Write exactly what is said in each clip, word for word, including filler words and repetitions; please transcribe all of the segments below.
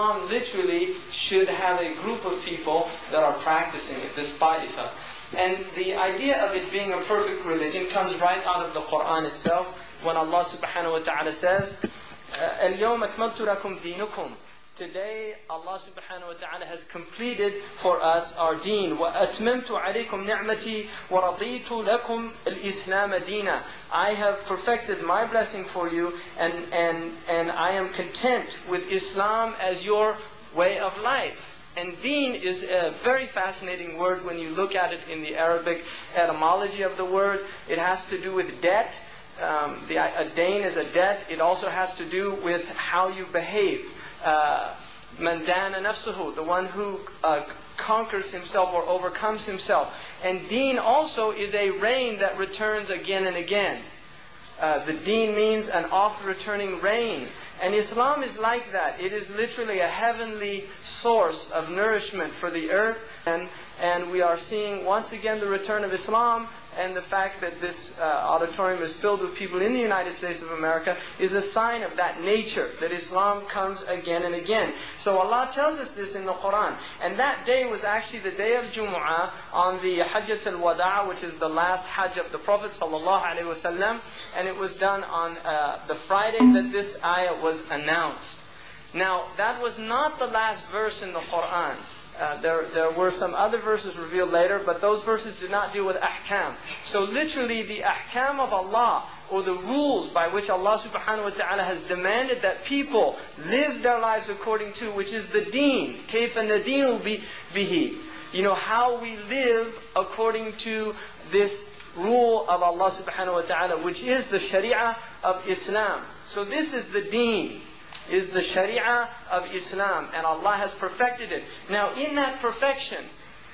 Islam literally should have a group of people that are practicing it, this ta'ifa. And the idea of it being a perfect religion comes right out of the Quran itself, when Allah subhanahu wa ta'ala says, الْيَوْمَ أَكْمَلْتُ لَكُمْ دِينُكُمْ. Today, Allah subhanahu wa ta'ala has completed for us our deen. وَأَتْمَمْتُ عَلَيْكُمْ نِعْمَتِي وَرَضِيتُ لَكُمْ الْإِسْلَامَ دِينًا. I have perfected my blessing for you, and, and, and I am content with Islam as your way of life. And deen is a very fascinating word when you look at it in the Arabic etymology of the word. It has to do with debt. Um, the, a dain is a debt. It also has to do with how you behave. Man dana nafsuhu, the one who uh, conquers himself or overcomes himself. And deen also is a rain that returns again and again. Uh, the deen means an oft-returning rain. And Islam is like that. It is literally a heavenly source of nourishment for the earth. And, and we are seeing once again the return of Islam. And the fact that this uh, auditorium is filled with people in the United States of America is a sign of that nature, that Islam comes again and again. So Allah tells us this in the Quran. And that day was actually the day of Jumu'ah on the Hajjat al-Wada', which is the last Hajj of the Prophet sallallahu alaihi wasallam. And it was done on uh, the Friday that this ayah was announced. Now, that was not the last verse in the Quran. Uh, there, there were some other verses revealed later, but those verses did not deal with ahkam. So literally the ahkam of Allah, or the rules by which Allah subhanahu wa ta'ala has demanded that people live their lives according to, which is the deen. كَيْفَ نَدِينُ بِهِ. You know, how we live according to this rule of Allah subhanahu wa ta'ala, which is the sharia of Islam. So this is the deen, is the sharia of Islam, and Allah has perfected it. Now in that perfection,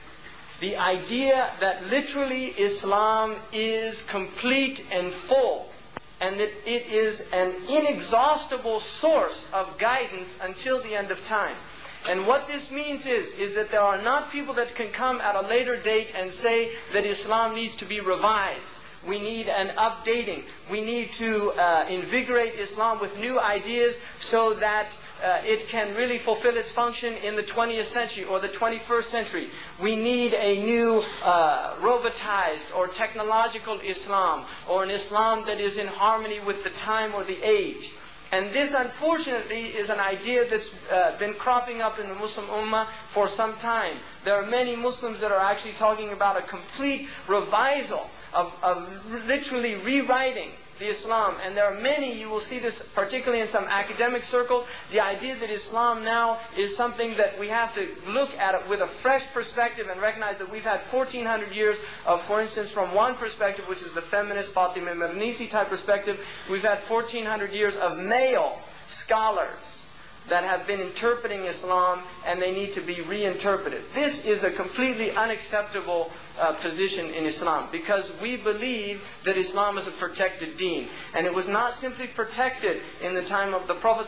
the idea that literally Islam is complete and full, and that it is an inexhaustible source of guidance until the end of time. And what this means is, is that there are not people that can come at a later date and say that Islam needs to be revised. We need an updating. We need to uh, invigorate Islam with new ideas so that uh, it can really fulfill its function in the twentieth century or the twenty-first century. We need a new uh, robotized or technological Islam, or an Islam that is in harmony with the time or the age. And this, unfortunately, is an idea that's uh, been cropping up in the Muslim Ummah for some time. There are many Muslims that are actually talking about a complete revisal Of, of literally rewriting the Islam. And there are many, you will see this particularly in some academic circles, the idea that Islam now is something that we have to look at it with a fresh perspective and recognize that we've had fourteen hundred years of, for instance, from one perspective, which is the feminist Fatima Mernissi type perspective, we've had fourteen hundred years of male scholars that have been interpreting Islam, and they need to be reinterpreted. This is a completely unacceptable uh, position in Islam, because we believe that Islam is a protected deen. And it was not simply protected in the time of the Prophet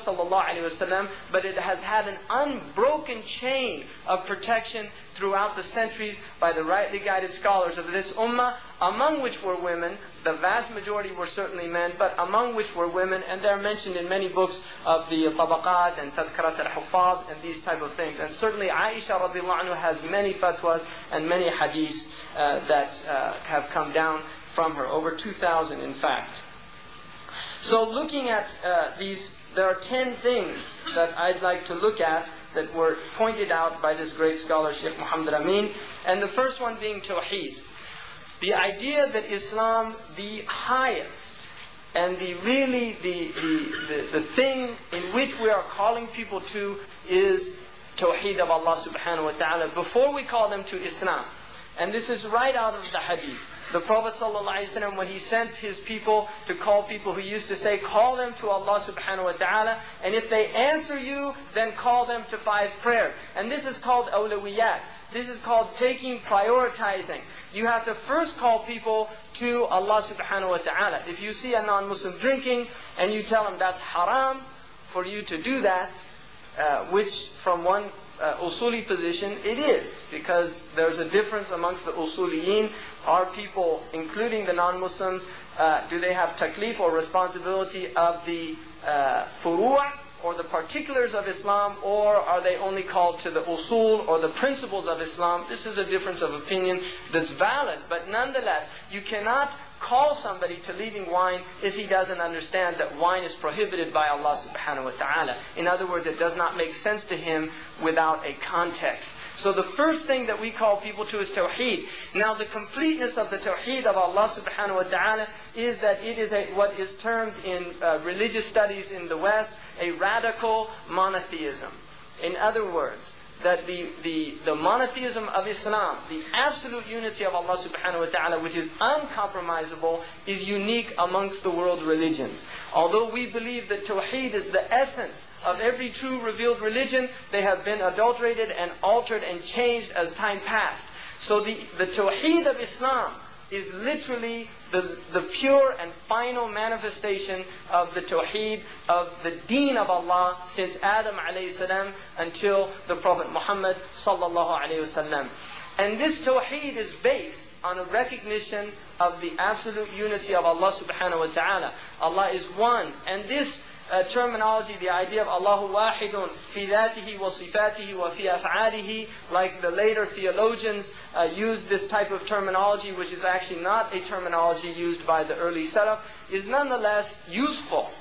ﷺ, but it has had an unbroken chain of protection throughout the centuries by the rightly guided scholars of this ummah, among which were women. The vast majority were certainly men, but among which were women, and they're mentioned in many books of the Tabaqat and Tadhkarat al-Huffaz and these type of things. And certainly Aisha radiallahu anha has many fatwas and many hadiths uh, that uh, have come down from her, over two thousand in fact. So looking at uh, these, there are ten things that I'd like to look at that were pointed out by this great scholar, Shaykh Muhammad Amin. And the first one being Tawheed. The idea that Islam, the highest and the really the, the, the, the thing in which we are calling people to is Tawheed of Allah subhanahu wa ta'ala before we call them to Islam. And this is right out of the hadith. The Prophet ﷺ, when he sent his people to call people, who used to say, call them to Allah subhanahu wa ta'ala, and if they answer you, then call them to five prayers. And this is called awlawiyat. This is called taking, prioritizing. You have to first call people to Allah subhanahu wa ta'ala. If you see a non-Muslim drinking, and you tell him that's haram for you to do that, uh, which from one uh, usuli position it is, because there's a difference amongst the usuliyin. Are people, including the non-Muslims, uh, do they have taklif or responsibility of the uh, furu', or the particulars of Islam, or are they only called to the usul or the principles of Islam? This is a difference of opinion that's valid, but nonetheless, you cannot call somebody to leaving wine if he doesn't understand that wine is prohibited by Allah subhanahu wa ta'ala. In other words, it does not make sense to him without a context. So the first thing that we call people to is Tawheed. Now the completeness of the Tawheed of Allah subhanahu wa ta'ala is that it is a, what is termed in uh, religious studies in the West, a radical monotheism. In other words, that the, the, the monotheism of Islam, the absolute unity of Allah subhanahu wa ta'ala, which is uncompromisable, is unique amongst the world religions. Although we believe that Tawheed is the essence of every true revealed religion, they have been adulterated and altered and changed as time passed. So the, the Tawheed of Islam is literally the, the pure and final manifestation of the Tawheed of the Deen of Allah since Adam alayhi salam until the Prophet Muhammad sallallahu alayhi wasallam. And this Tawheed is based on a recognition of the absolute unity of Allah subhanahu wa ta'ala. Allah is one, and this Uh, terminology, the idea of Allahu wahidun fi dhatihi wa sifatihi wa fi af'alihi, like the later theologians uh, used this type of terminology, which is actually not a terminology used by the early Salaf, is nonetheless useful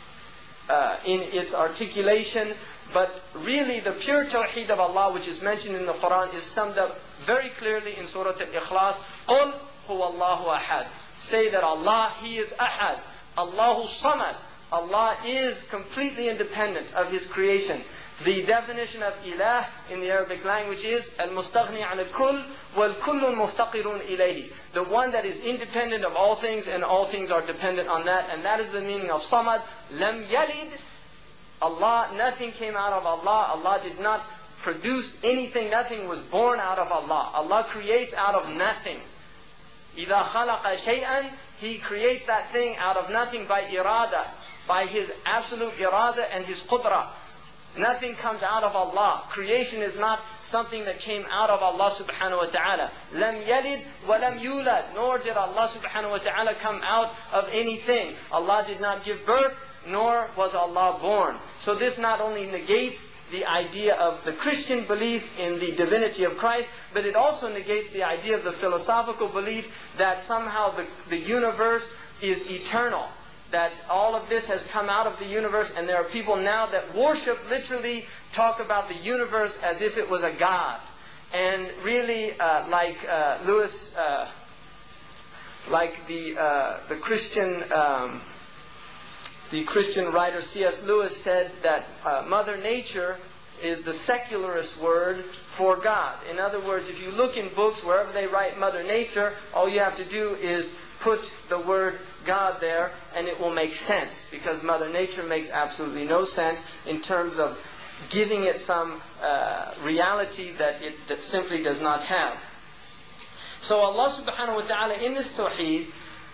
uh, in its articulation. But really the pure Tawheed of Allah, which is mentioned in the Quran, is summed up very clearly in Surah Al-Ikhlas. قُلْ هُوَ اللَّهُ أَحَدٌ. Say that Allah, He is Ahad. Allahu Samad. Allah is completely independent of His creation. The definition of ilah in the Arabic language is al-mustaghni an al-kull wal-kullun muftaqirun ilayhi. The one that is independent of all things, and all things are dependent on that. And that is the meaning of Samad. Lam yalid. Allah, nothing came out of Allah. Allah did not produce anything. Nothing was born out of Allah. Allah creates out of nothing. إِذَا خَلَقَ شَيْئًا, He creates that thing out of nothing by irada, by His absolute irada and His qudra. Nothing comes out of Allah. Creation is not something that came out of Allah subhanahu wa ta'ala. Lam yalid wa lam yulad. Nor did Allah subhanahu wa ta'ala come out of anything. Allah did not give birth, nor was Allah born. So this not only negates the idea of the Christian belief in the divinity of Christ, but it also negates the idea of the philosophical belief that somehow the, the universe is eternal. That all of this has come out of the universe, and there are people now that worship, literally talk about the universe as if it was a god. And really, uh, like uh, Lewis, uh, like the uh, the Christian um, the Christian writer C S Lewis said that uh, Mother Nature is the secularist word for God. In other words, if you look in books wherever they write Mother Nature, all you have to do is put the word God there, and it will make sense, because Mother Nature makes absolutely no sense in terms of giving it some uh, reality that it that simply does not have. So Allah subhanahu wa ta'ala in this Tawheed,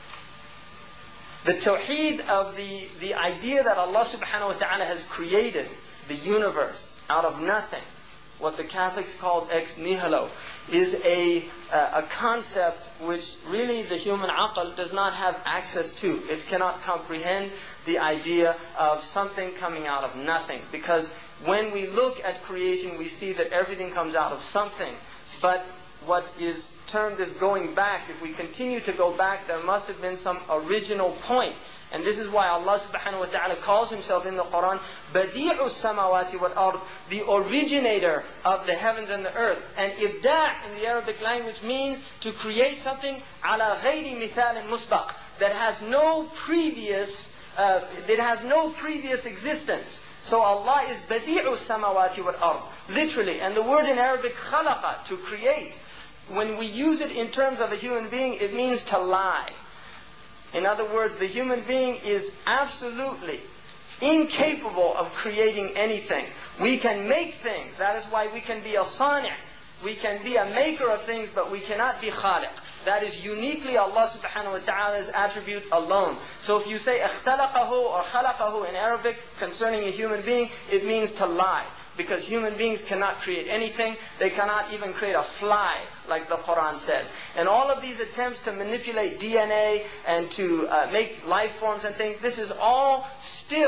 the Tawheed of the, the idea that Allah subhanahu wa ta'ala has created the universe out of nothing, what the Catholics call ex nihilo, is a, uh, a concept which really the human aql does not have access to. It cannot comprehend the idea of something coming out of nothing. Because when we look at creation, we see that everything comes out of something. But what is termed as going back, if we continue to go back, there must have been some original point. And this is why Allah subhanahu wa ta'ala calls Himself in the Quran Badi'u samawati wal ard, the originator of the heavens and the earth. And ibda' in the Arabic language means to create something ala ghayri mithal musbaq, that has no previous uh, that has no previous existence. So Allah is Badi'u samawati wal ard, literally. And the word in Arabic khalaqa, to create, when we use it in terms of a human being, it means to lie. In other words, the human being is absolutely incapable of creating anything. We can make things. That is why we can be a sani'. We can be a maker of things, but we cannot be khaliq. That is uniquely Allah subhanahu wa ta'ala's attribute alone. So if you say اختلقه or خلقه in Arabic concerning a human being, it means to lie. Because human beings cannot create anything. They cannot even create a fly, like the Quran said. And all of these attempts to manipulate D N A and to uh, make life forms and things, this is all still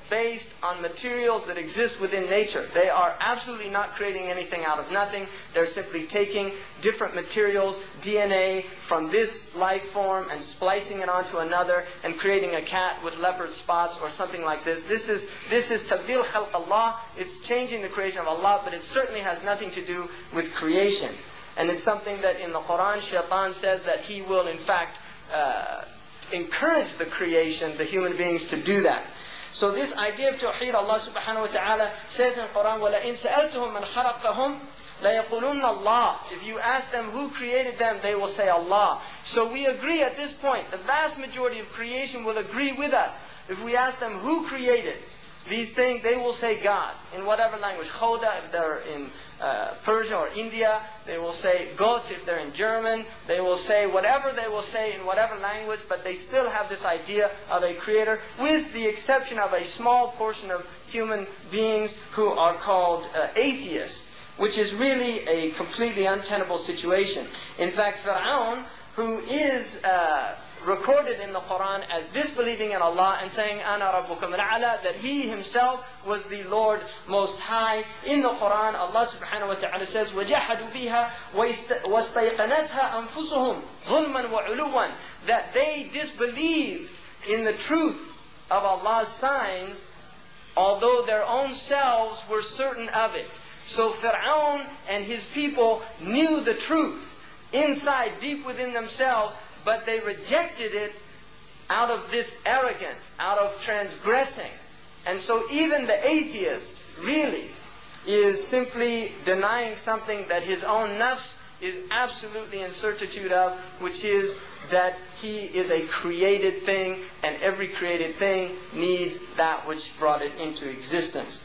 based on materials that exist within nature. They are absolutely not creating anything out of nothing. They're simply taking different materials, D N A, from this life form and splicing it onto another and creating a cat with leopard spots or something like this. This is this is tabdil khalq Allah. It's changing the creation of Allah, but it certainly has nothing to do with creation. And it's something that in the Quran, Shaitan says that he will in fact uh, encourage the creation, the human beings, to do that. So this idea of Tawheed, Allah subhanahu wa ta'ala says in the Quran, وَلَئِنْ سَأَلْتُهُمْ مَنْ خَلَقَهُمْ لَيَقُولُنَّ اللَّهِ. If you ask them who created them, they will say Allah. So we agree at this point, the vast majority of creation will agree with us. If we ask them who created these things, they will say God, in whatever language. Khoda, if they're in uh, Persia or India, they will say Gott if they're in German. They will say whatever they will say in whatever language, but they still have this idea of a creator, with the exception of a small portion of human beings who are called uh, atheists, which is really a completely untenable situation. In fact, Fir'aun, who is uh, recorded in the Quran as disbelieving in Allah and saying Ana Rabbukum al-A'la, that he himself was the Lord Most High. In the Quran, Allah subhanahu wa ta'ala says وَجَحَدُوا بِهَا وَاسْتَيْقَنَتْهَا أَنفُسُهُمْ ظُلْمًا وَعُلُوًّا, that they disbelieved in the truth of Allah's signs, although their own selves were certain of it. So Fir'aun and his people knew the truth inside, deep within themselves, but they rejected it out of this arrogance, out of transgressing. And so even the atheist really is simply denying something that his own nafs is absolutely in certitude of, which is that he is a created thing, and every created thing needs that which brought it into existence.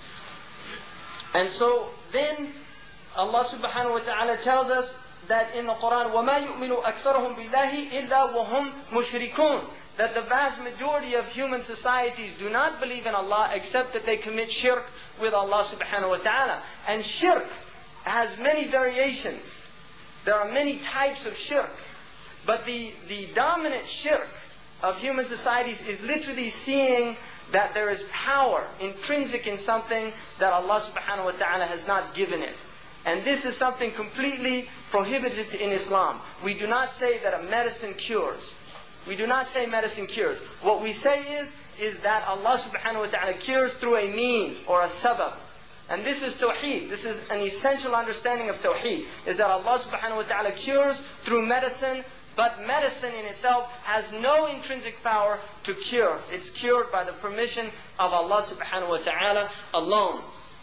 And so then Allah subhanahu wa ta'ala tells us that in the Quran, وَمَا يُؤْمِنُ أَكْثَرُهُمْ بِاللَّهِ إِلَّا وَهُمْ مُشْرِكُونَ, that the vast majority of human societies do not believe in Allah except that they commit shirk with Allah subhanahu wa ta'ala. And shirk has many variations. There are many types of shirk. But the, the dominant shirk of human societies is literally seeing that there is power intrinsic in something that Allah subhanahu wa ta'ala has not given it. And this is something completely prohibited in Islam. We do not say that a medicine cures. We do not say medicine cures. What we say is, is that Allah subhanahu wa ta'ala cures through a means or a sabab. And this is tawheed. This is an essential understanding of tawheed, is that Allah subhanahu wa ta'ala cures through medicine, but medicine in itself has no intrinsic power to cure. It's cured by the permission of Allah subhanahu wa ta'ala alone.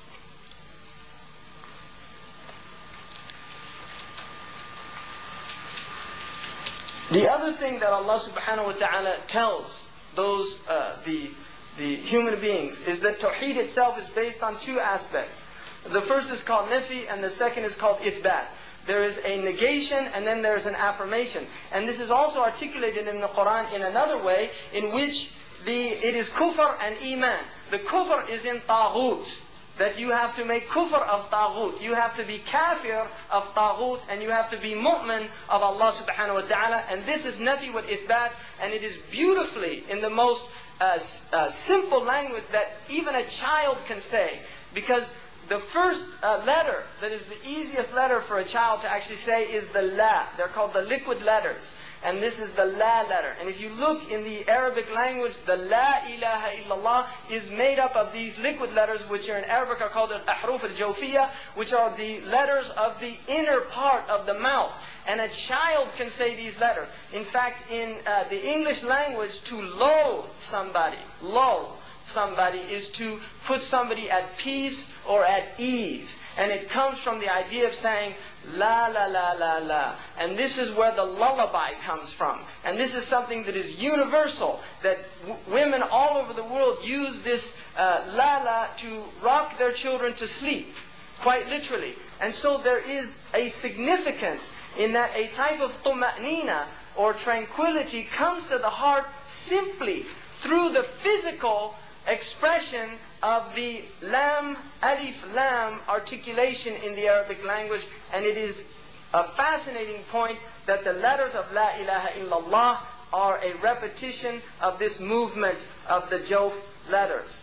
The other thing that Allah subhanahu wa ta'ala tells those, uh, the, the human beings, is that Tawheed itself is based on two aspects. The first is called Nafi, and the second is called Ithbat. There is a negation and then there's an affirmation. And this is also articulated in the Quran in another way, in which the, it is kufr and iman. The kufr is in taghut, that you have to make kufr of taghut. You have to be kafir of taghut, and you have to be mu'min of Allah subhanahu wa ta'ala. And this is nafi wa ithbat, and it is beautifully in the most uh, uh, simple language that even a child can say. Because the first uh, letter, that is the easiest letter for a child to actually say, is the la. They're called the liquid letters. And this is the la letter. And if you look in the Arabic language, the la ilaha illallah is made up of these liquid letters, which are in Arabic are called al-ahruf al-jawfiyah, which are the letters of the inner part of the mouth. And a child can say these letters. In fact, in uh, the English language, to lull somebody, lull somebody, is to put somebody at peace or at ease. And it comes from the idea of saying, la la la la la. And this is where the lullaby comes from. And this is something that is universal, that w- women all over the world use this uh, la la to rock their children to sleep, quite literally. And so there is a significance in that a type of tuma'nina or tranquility comes to the heart simply through the physical expression of the lam, alif, lam articulation in the Arabic language. And it is a fascinating point that the letters of la ilaha illallah are a repetition of this movement of the jawf letters.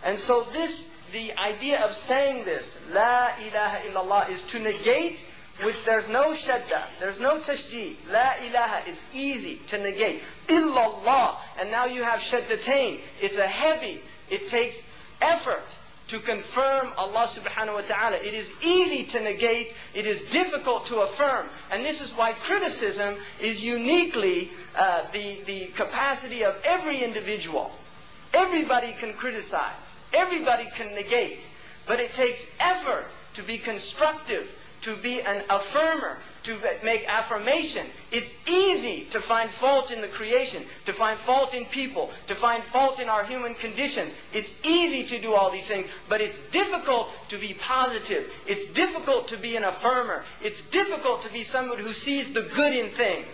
And so this, the idea of saying this, La ilaha illallah, is to negate, which there's no shadda, there's no tashdid. La ilaha is easy to negate. Illallah, and now you have shaddatain. It's a heavy, it takes effort to confirm Allah subhanahu wa ta'ala. It is easy to negate, it is difficult to affirm. And this is why criticism is uniquely uh, the, the capacity of every individual. Everybody can criticize, everybody can negate, but it takes effort to be constructive, to be an affirmer, to make affirmation. It's easy to find fault in the creation, to find fault in people, to find fault in our human conditions. It's easy to do all these things, but it's difficult to be positive. It's difficult to be an affirmer. It's difficult to be someone who sees the good in things.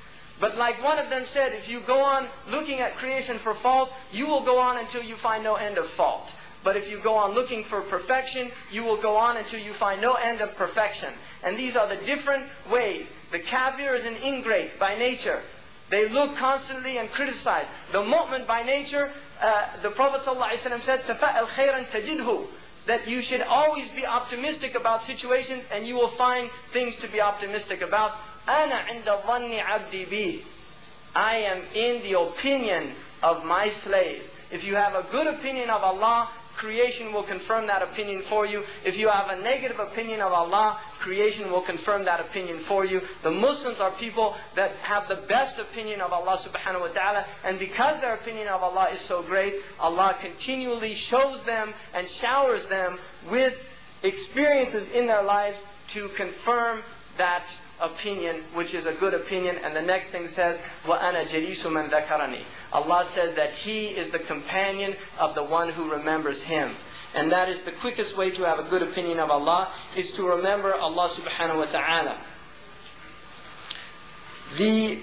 But like one of them said, if you go on looking at creation for fault, you will go on until you find no end of fault. But if you go on looking for perfection, you will go on until you find no end of perfection. And these are the different ways. The kafir is an ingrate by nature. They look constantly and criticize. The mu'min by nature, uh, the Prophet ﷺ said, تَفَأَلْ خَيْرًا تَجِدْهُ, that you should always be optimistic about situations and you will find things to be optimistic about. أَنَا عِنْدَ ظَنِّ عَبْدِي بِي, I am in the opinion of my slave. If you have a good opinion of Allah, creation will confirm that opinion for you. If you have a negative opinion of Allah, creation will confirm that opinion for you. The Muslims are people that have the best opinion of Allah subhanahu wa ta'ala, and because their opinion of Allah is so great, Allah continually shows them and showers them with experiences in their lives to confirm that opinion, which is a good opinion. And the next thing says, وَأَنَا جَلِيسُ مَنْ ذَكَرَنِي. Allah says that He is the companion of the one who remembers Him. And that is the quickest way to have a good opinion of Allah, is to remember Allah subhanahu wa ta'ala. The,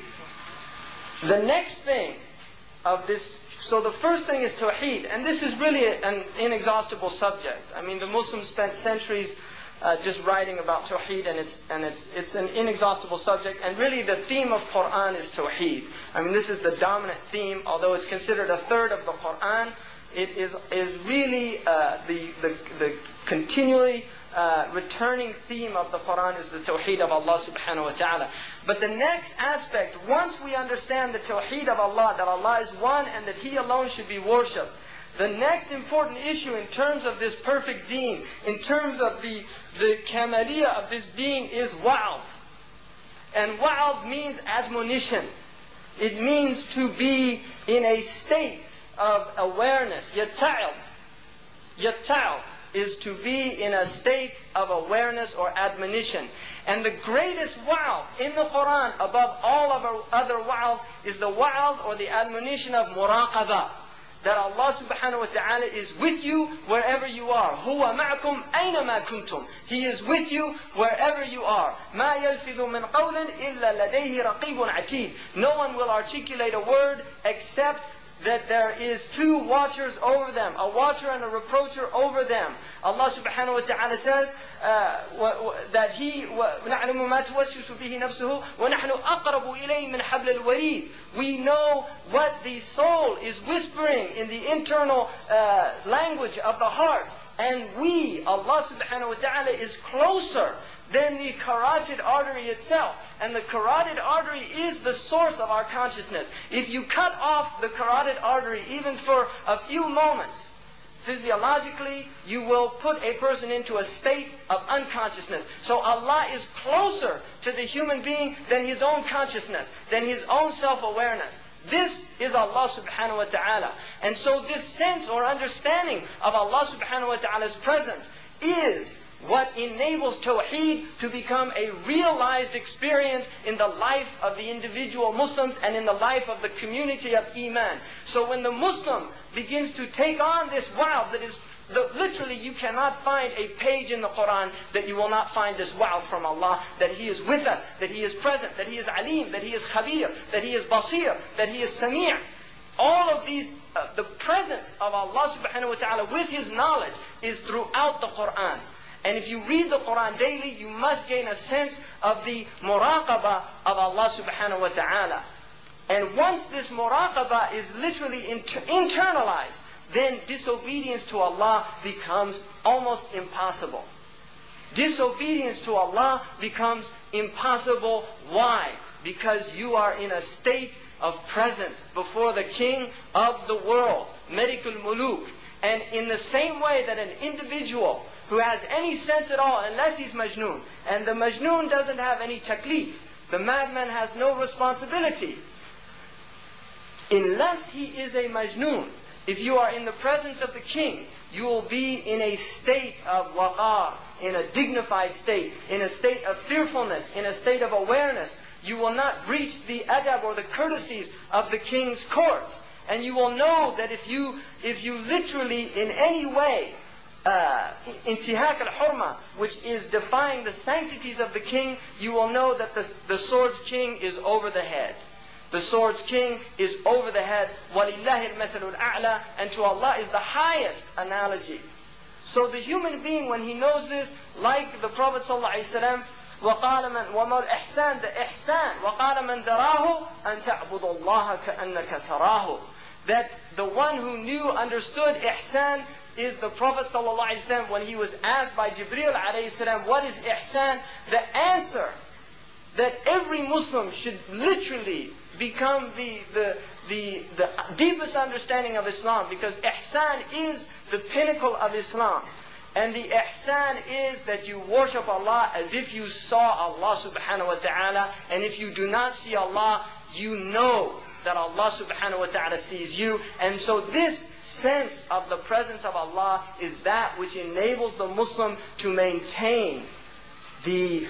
the next thing of this, so the first thing is Tawheed, and this is really an inexhaustible subject. I mean, the Muslims spent centuries Uh, just writing about Tawheed, and it's and it's it's an inexhaustible subject. And really, the theme of Quran is Tawheed. I mean, this is the dominant theme. Although it's considered a third of the Quran, it is is really uh, the the the continually uh, returning theme of the Quran is the Tawheed of Allah Subhanahu wa Taala. But the next aspect, once we understand the Tawheed of Allah, that Allah is one and that He alone should be worshipped, the next important issue in terms of this perfect deen, in terms of the, the kamaliyah of this deen, is wa'ad. And wa'ad means admonition. It means to be in a state of awareness. Yata'al. Yata'al is to be in a state of awareness or admonition. And the greatest wa'ad in the Quran, above all of our other wa'ad, is the wa'ad or the admonition of muraqabah. That Allah subhanahu wa ta'ala is with you wherever you are. هُوَ مَعَكُمْ أَيْنَمَا كُنْتُمْ. He is with you wherever you are. مَا يَلْفِظُ مِنْ قَوْلٍ إِلَّا لَدَيْهِ رَقِيبٌ عَتِيدٌ. No one will articulate a word except that there is two watchers over them, a watcher and a reproacher over them. Allah subhanahu wa ta'ala says uh, that He وَنَعْلَمُ مَا تُوَسْوِسُ بِهِ نَفْسُهُ وَنَحْنُ أَقْرَبُ إِلَيْهِ مِنْ حَبْلِ الْوَرِيدِ. We know what the soul is whispering in the internal uh, language of the heart. And we, Allah subhanahu wa ta'ala, is closer than the carotid artery itself. And the carotid artery is the source of our consciousness. If you cut off the carotid artery even for a few moments, physiologically, you will put a person into a state of unconsciousness. So Allah is closer to the human being than his own consciousness, than his own self-awareness. This is Allah subhanahu wa ta'ala. And so this sense or understanding of Allah subhanahu wa ta'ala's presence is what enables Tawheed to become a realized experience in the life of the individual Muslims and in the life of the community of Iman. So when the Muslim begins to take on this wa'ad that is, the, literally you cannot find a page in the Quran that you will not find this wa'ad from Allah, that He is with us, that He is present, that He is alim, that He is khabir, that He is basir, that He is sami'. All of these, uh, the presence of Allah subhanahu wa ta'ala with His knowledge is throughout the Quran. And if you read the Quran daily, you must gain a sense of the muraqabah of Allah subhanahu wa ta'ala. And once this muraqabah is literally inter- internalized, then disobedience to Allah becomes almost impossible. Disobedience to Allah becomes impossible. Why? Because you are in a state of presence before the King of the world, Malikul Muluk. And in the same way that an individual who has any sense at all, unless he's Majnoon, and the Majnoon doesn't have any taklif, the madman has no responsibility. Unless he is a Majnoon, if you are in the presence of the King, you will be in a state of waqar, in a dignified state, in a state of fearfulness, in a state of awareness. You will not breach the adab or the courtesies of the King's court. And you will know that if you, if you literally in any way, uh, intihak al-hurma, which is defying the sanctities of the King, you will know that the, the sword's king is over the head. The sword's king is over the head. وَلِلَّهِ الْمَثَلُ الْأَعْلَى. And to Allah is the highest analogy. So the human being, when he knows this, like the Prophet ﷺ, وَقَالَ مَنْ وَمَا الْإِحْسَانِ the ihsan, وَقَالَ مَنْ دَرَاهُ أَنْ تَعْبُدُ اللَّهَ كَأَنَّكَ تَرَاهُ. That the one who knew, understood ihsan is the Prophet ﷺ. When he was asked by Jibreel alayhi salam, what is ihsan? The answer that every Muslim should literally become the, the, the, the deepest understanding of Islam, because ihsan is the pinnacle of Islam. And the ihsan is that you worship Allah as if you saw Allah subhanahu wa ta'ala. And if you do not see Allah, you know that Allah subhanahu wa ta'ala sees you. And so this sense of the presence of Allah is that which enables the Muslim to maintain the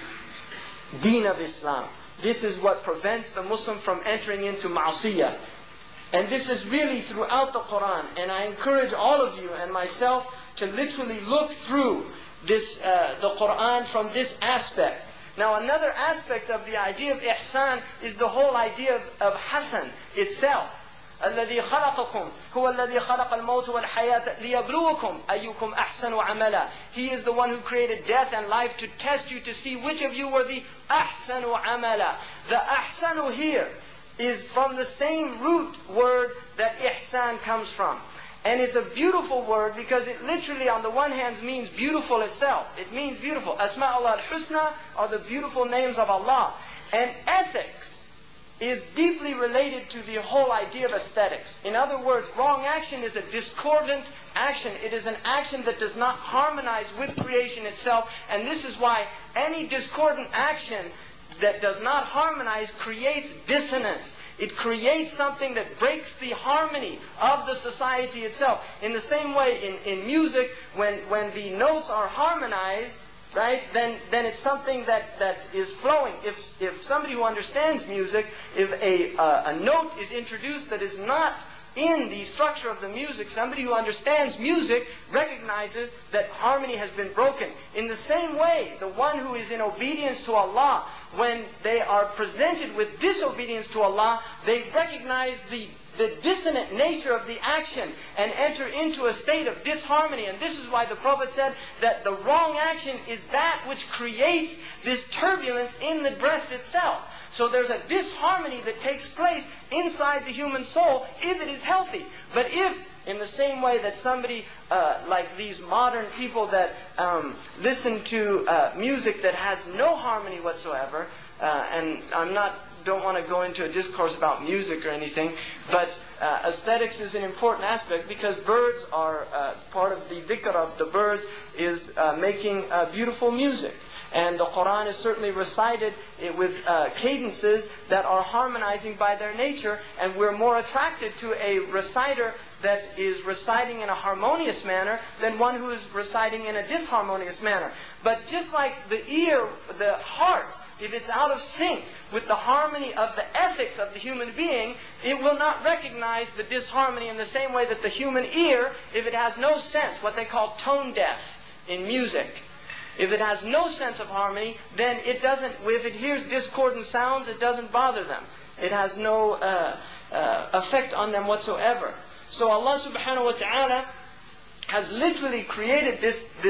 deen of Islam. This is what prevents the Muslim from entering into ma'asiyah. And this is really throughout the Quran. And I encourage all of you and myself to literally look through this, uh, the Quran from this aspect. Now another aspect of the idea of ihsan is the whole idea of, of hasan itself. الذي خلقكم هو الذي خلق الموت والحياة ليبلوكم أيكم أحسن عملا. He is the one who created death and life to test you, to see which of you were the أحسن عملا. The أحسن here is from the same root word that ihsan comes from. And it's a beautiful word because it literally on the one hand means beautiful itself. It means beautiful. Asma'ullah al-Husna are the beautiful names of Allah. And ethics is deeply related to the whole idea of aesthetics. In other words, wrong action is a discordant action. It is an action that does not harmonize with creation itself. And this is why any discordant action that does not harmonize creates dissonance. It creates something that breaks the harmony of the society itself. In the same way, in, in music, when, when the notes are harmonized, right, then, then it's something that, that is flowing. If, if somebody who understands music, if a, uh, a note is introduced that is not in the structure of the music, somebody who understands music recognizes that harmony has been broken. In the same way, the one who is in obedience to Allah, when they are presented with disobedience to Allah, they recognize the, the dissonant nature of the action and enter into a state of disharmony. And this is why the Prophet said that the wrong action is that which creates this turbulence in the breast itself. So there's a disharmony that takes place inside the human soul if it is healthy. But if, in the same way that somebody, uh, like these modern people that um, listen to uh, music that has no harmony whatsoever, uh, and I'm not, don't want to go into a discourse about music or anything, but uh, aesthetics is an important aspect because birds are, uh, part of the dhikr of the birds is uh, making uh, beautiful music. And the Quran is certainly recited with uh, cadences that are harmonizing by their nature, and we're more attracted to a reciter that is reciting in a harmonious manner than one who is reciting in a disharmonious manner. But just like the ear, the heart, if it's out of sync with the harmony of the ethics of the human being, it will not recognize the disharmony in the same way that the human ear, if it has no sense, what they call tone deaf in music, if it has no sense of harmony, then it doesn't, if it hears discordant sounds, it doesn't bother them. It has no uh, uh, effect on them whatsoever. So Allah subhanahu wa ta'ala has literally created this, this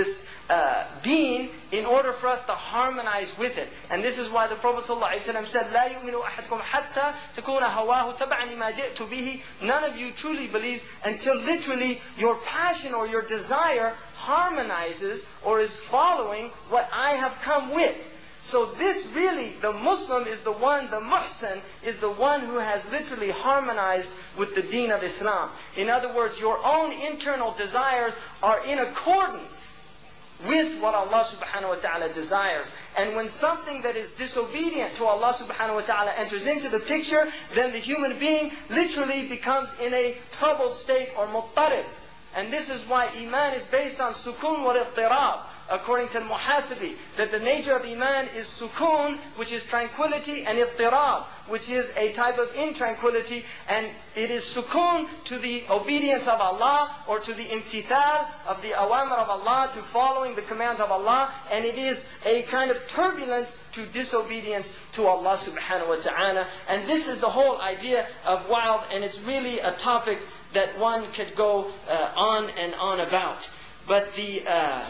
uh, deen in order for us to harmonize with it. And this is why the Prophet ﷺ said, لا يؤمن أحدكم حتى تكون هواه تبعا لما جئت به. None of you truly believes until literally your passion or your desire harmonizes or is following what I have come with. So this really, the Muslim is the one, the muhsin is the one who has literally harmonized with the deen of Islam. In other words, your own internal desires are in accordance with what Allah subhanahu wa ta'ala desires. And when something that is disobedient to Allah subhanahu wa ta'ala enters into the picture, then the human being literally becomes in a troubled state or muttarib. And this is why Iman is based on sukun wal ittirab. According to al-Muhasibi, that the nature of Iman is sukun, which is tranquility, and ittirab, which is a type of intranquility, and it is sukun to the obedience of Allah, or to the imtithal of the awamr of Allah, to following the commands of Allah, and it is a kind of turbulence to disobedience to Allah subhanahu wa ta'ala. And this is the whole idea of wild, and it's really a topic that one could go uh, on and on about. But the... Uh,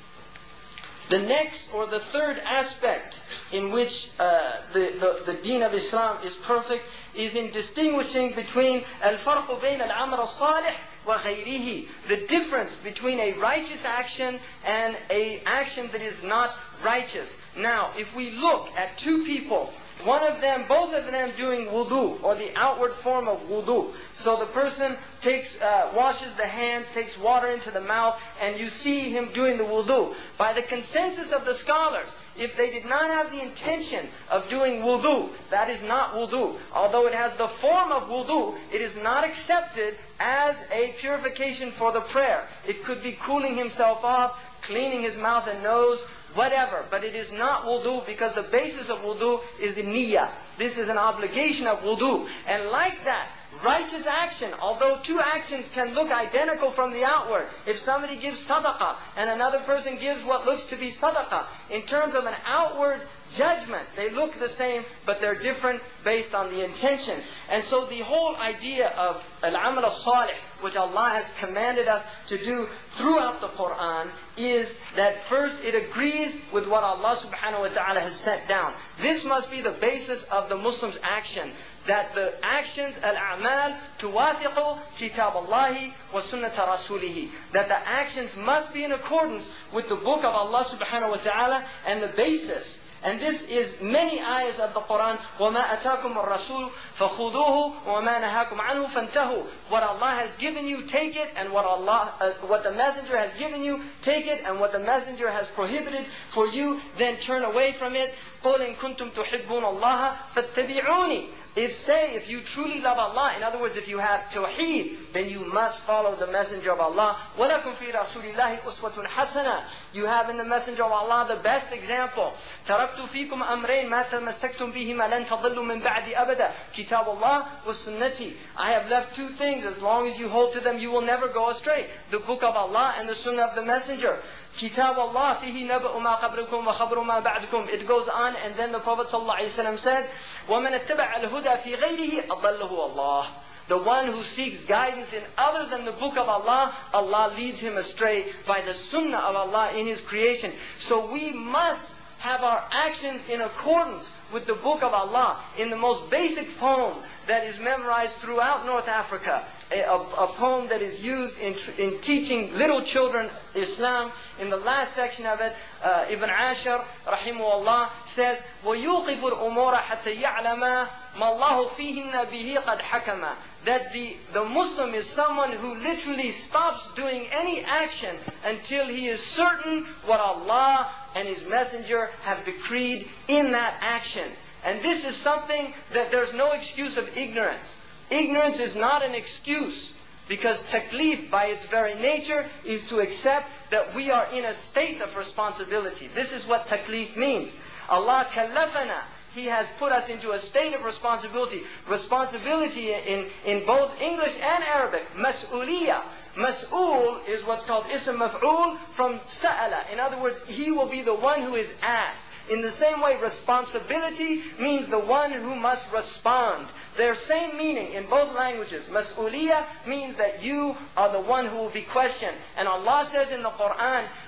The next or the third aspect in which uh, the, the, the deen of Islam is perfect is in distinguishing between al-farq bayn al-amal al-salih wa ghayrihi, the difference between a righteous action and a action that is not righteous. Now, if we look at two people, one of them, both of them doing wudu, or the outward form of wudu. So the person takes, uh, washes the hands, takes water into the mouth, and you see him doing the wudu. By the consensus of the scholars, if they did not have the intention of doing wudu, that is not wudu. Although it has the form of wudu, it is not accepted as a purification for the prayer. It could be cooling himself off, cleaning his mouth and nose, whatever, but it is not wudu, because the basis of wudu is in niyyah. This is an obligation of wudu. And like that, righteous action, although two actions can look identical from the outward, if somebody gives sadaqah and another person gives what looks to be sadaqah, in terms of an outward judgment, they look the same, but they're different based on the intention. And so the whole idea of al-amal al-salih, which Allah has commanded us to do throughout the Quran, is that first it agrees with what Allah subhanahu wa ta'ala has sent down. This must be the basis of the Muslim's action, that the actions, al-a'mal, tuwafiqu kitab Allahi wa sunnata rasulihi, that the actions must be in accordance with the book of Allah subhanahu wa ta'ala and the basis. And this is many ayahs of the Quran. وَمَا أَتَاكُمُ الرَّسُولُ فَخُذُوهُ وَمَا نَهَاكُمْ عَنْهُ فَانْتَهُوا. What Allah has given you, take it, and what Allah, uh, what the Messenger has given you, take it, and what the Messenger has prohibited for you, then turn away from it. قُلْ إِن كُنْتُمْ تُحِبُّونَ اللَّهَ فَاتَّبِعُونِي. If say, if you truly love Allah, in other words, if you have tawheed, then you must follow the Messenger of Allah. وَلَكُمْ فِي رَسُولِ اللَّهِ أُسْوَةٌ حَسَنَةٌ. You have in the Messenger of Allah the best example. تَرَكْتُ فِيكُمْ أَمْرَيْنِ مَا تَمَسَّكْتُمْ بِهِمَا لَن تَضِلُّوا مِنْ بَعْدِ أَبَدًا كِتَابُ اللَّهِ وَسُنَّتِي. I have left two things. As long as you hold to them, you will never go astray. The book of Allah and the Sunnah of the Messenger. Kitab Allah fihi naba'u ma qabrikum wa khabru ma ba'dukum. It goes on, and then the Prophet ﷺ said, وَمَنْ اتَّبَعَ الْهُدَى فِي غَيْرِهِ أَضَلَّهُ اللَّهُ. The one who seeks guidance in other than the book of Allah, Allah leads him astray by the Sunnah of Allah in His creation. So we must have our actions in accordance with the book of Allah. In the most basic poem that is memorized throughout North Africa, a, a, a poem that is used in, in teaching little children Islam, in the last section of it, uh, Ibn Ashar, rahimahullah, says, وَيُوقِفُ الْأُمُورَ حَتَّى يَعْلَمَا مَا اللَّهُ فِيهِنَّ بِهِ قَدْ حَكَمَا. That the, the Muslim is someone who literally stops doing any action until he is certain what Allah and His Messenger have decreed in that action. And this is something that there's no excuse of ignorance. Ignorance is not an excuse, because taklif by its very nature is to accept that we are in a state of responsibility. This is what taklif means. Allah kallafana. He has put us into a state of responsibility. Responsibility in, in both English and Arabic. Mas'uliyah. Mas'ul is what's called ism maf'ul from sa'ala. In other words, he will be the one who is asked. In the same way, responsibility means the one who must respond. Their same meaning in both languages. Mas'uliyah means that you are the one who will be questioned. And Allah says in the Quran,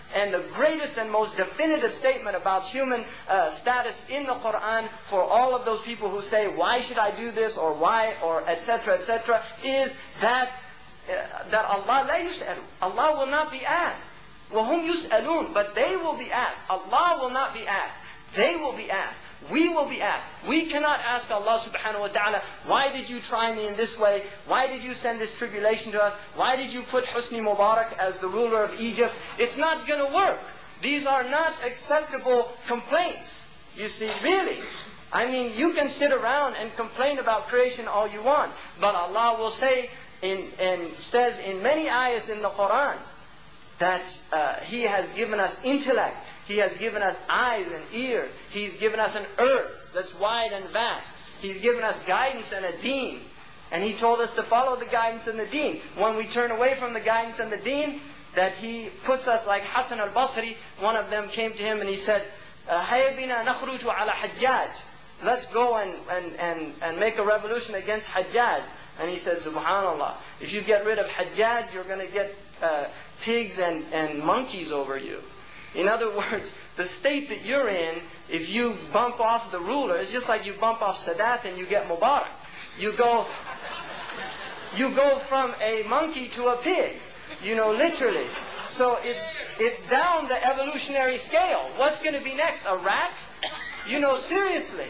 and the greatest and most definitive statement about human uh, status in the Quran for all of those people who say, why should I do this, or why, or et cetera, et cetera, is that uh, that Allah la yus'al. Allah will not be asked. وَهُمْ يُسْأَلُونَ. But they will be asked. Allah will not be asked. They will be asked. We will be asked. We cannot ask Allah subhanahu wa ta'ala, why did you try me in this way? Why did you send this tribulation to us? Why did you put Husni Mubarak as the ruler of Egypt? It's not going to work. These are not acceptable complaints. You see, really. I mean, you can sit around and complain about creation all you want, but Allah will say, in, and says in many ayahs in the Quran, that uh, He has given us intellect. He has given us eyes and ears. He's given us an earth that's wide and vast. He's given us guidance and a deen. And He told us to follow the guidance and the deen. When we turn away from the guidance and the deen, that He puts us like Hassan al-Basri. One of them came to him and he said, هَيَا بِنَا نَخْرُجُ عَلَى حَجَّاج. Let's go and, and, and, and make a revolution against Hajjaj. And he said, Subhanallah, if you get rid of Hajjaj, you're going to get uh, pigs and, and monkeys over you. In other words, the state that you're in, if you bump off the ruler, it's just like you bump off Sadat and you get Mubarak. You go, you go from a monkey to a pig, you know, literally. So it's it's down the evolutionary scale. What's going to be next? A rat? You know, seriously.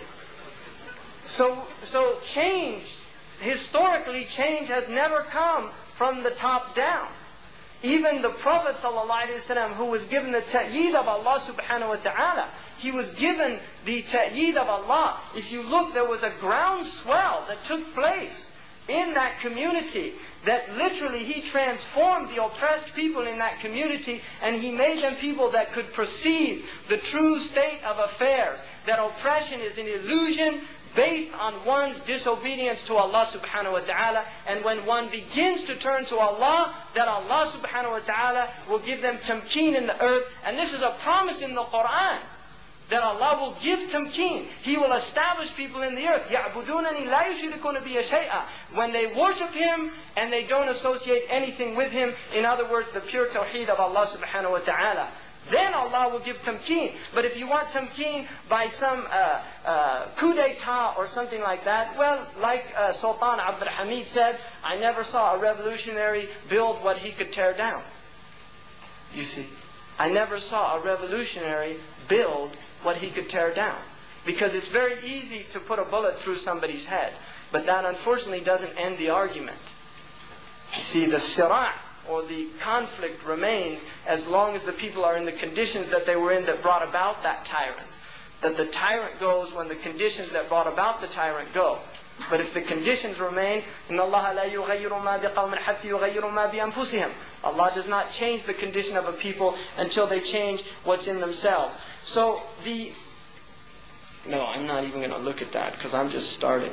So so change, historically, change has never come from the top down. Even the Prophet ﷺ, who was given the ta'yeed of Allah subhanahu wa ta'ala, he was given the ta'yeed of Allah. If you look, there was a groundswell that took place in that community, that literally He transformed the oppressed people in that community, and He made them people that could perceive the true state of affairs, that oppression is an illusion based on one's disobedience to Allah subhanahu wa ta'ala, and when one begins to turn to Allah, that Allah subhanahu wa ta'ala will give them tamkeen in the earth. And this is a promise in the Quran, that Allah will give tamkeen. He will establish people in the earth. يَعْبُدُونَنِي لَا يُشْرِكُونَ بِي شَيْئًا. When they worship Him and they don't associate anything with Him, in other words, the pure tawheed of Allah subhanahu wa ta'ala, then Allah will give tamkeen. But if you want tamkeen by some uh, uh, coup d'etat or something like that, well, like uh, Sultan Abdul Hamid said, I never saw a revolutionary build what he could tear down. You see, I never saw a revolutionary build what he could tear down. Because it's very easy to put a bullet through somebody's head, but that unfortunately doesn't end the argument. You see, the sira' or the conflict remains as long as the people are in the conditions that they were in that brought about that tyrant. That the tyrant goes when the conditions that brought about the tyrant go. But if the conditions remain, إِنَّ اللَّهَ لَا يُغَيِّرُ مَا بِقَوْمٍ حَتَّى يُغَيِّرُ مَا بِأَنفُسِهِمْ. Allah does not change the condition of a people until they change what's in themselves. So the... No, I'm not even going to look at that because I'm just starting.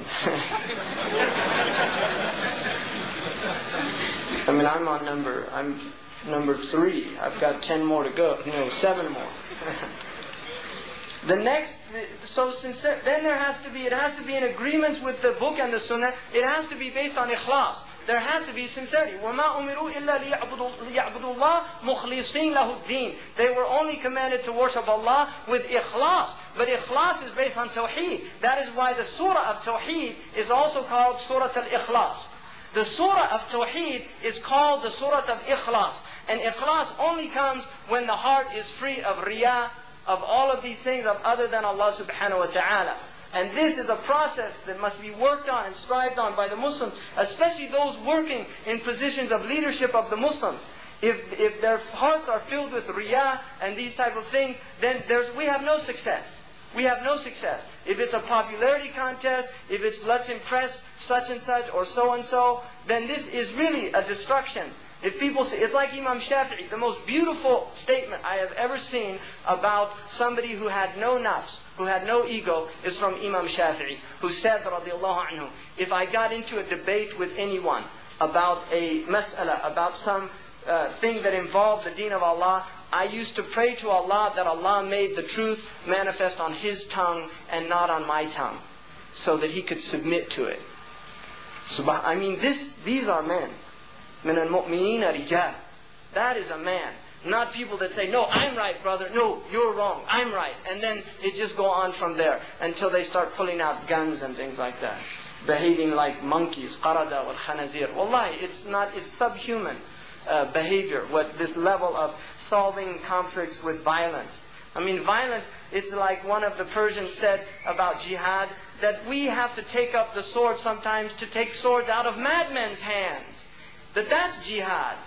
I mean, I'm on number, I'm number three. I've got ten more to go. No, seven more. The next, so sincere, then there has to be, it has to be in agreement with the book and the sunnah. It has to be based on ikhlas. There has to be sincerity. وَمَا أُمِرُوا إِلَّا لِيَعْبُدُوا اللَّهَ مُخْلِصِينَ لَهُ الدِّينَ. They were only commanded to worship Allah with ikhlas. But ikhlas is based on tawheed. That is why the surah of tawheed is also called Surah Al-Ikhlas. The surah of tawheed is called the surah of ikhlas. And ikhlas only comes when the heart is free of riyah, of all of these things of other than Allah subhanahu wa ta'ala. And this is a process that must be worked on and strived on by the Muslims, especially those working in positions of leadership of the Muslims. If if their hearts are filled with riyah and these type of things, then there's we have no success. We have no success. If it's a popularity contest, if it's let's impress such and such or so and so, then this is really a destruction. If people say, it's like Imam Shafi'i, the most beautiful statement I have ever seen about somebody who had no nafs, who had no ego, is from Imam Shafi'i, who said, radiallahu anhu, if I got into a debate with anyone about a mas'ala, about some uh, thing that involved the deen of Allah, I used to pray to Allah that Allah made the truth manifest on His tongue and not on my tongue, so that He could submit to it. I mean, this, these are men. مِنَ الْمُؤْمِنِينَ رِجَالٍ. That is a man. Not people that say, no, I'm right, brother. No, you're wrong. I'm right. And then it just go on from there until they start pulling out guns and things like that. Behaving like monkeys, qarada wal khanazir. Wallahi, it's not, it's subhuman uh, behavior, what this level of solving conflicts with violence. I mean, violence, it's like one of the Persians said about jihad, that we have to take up the sword sometimes to take swords out of madmen's hands. That that's jihad.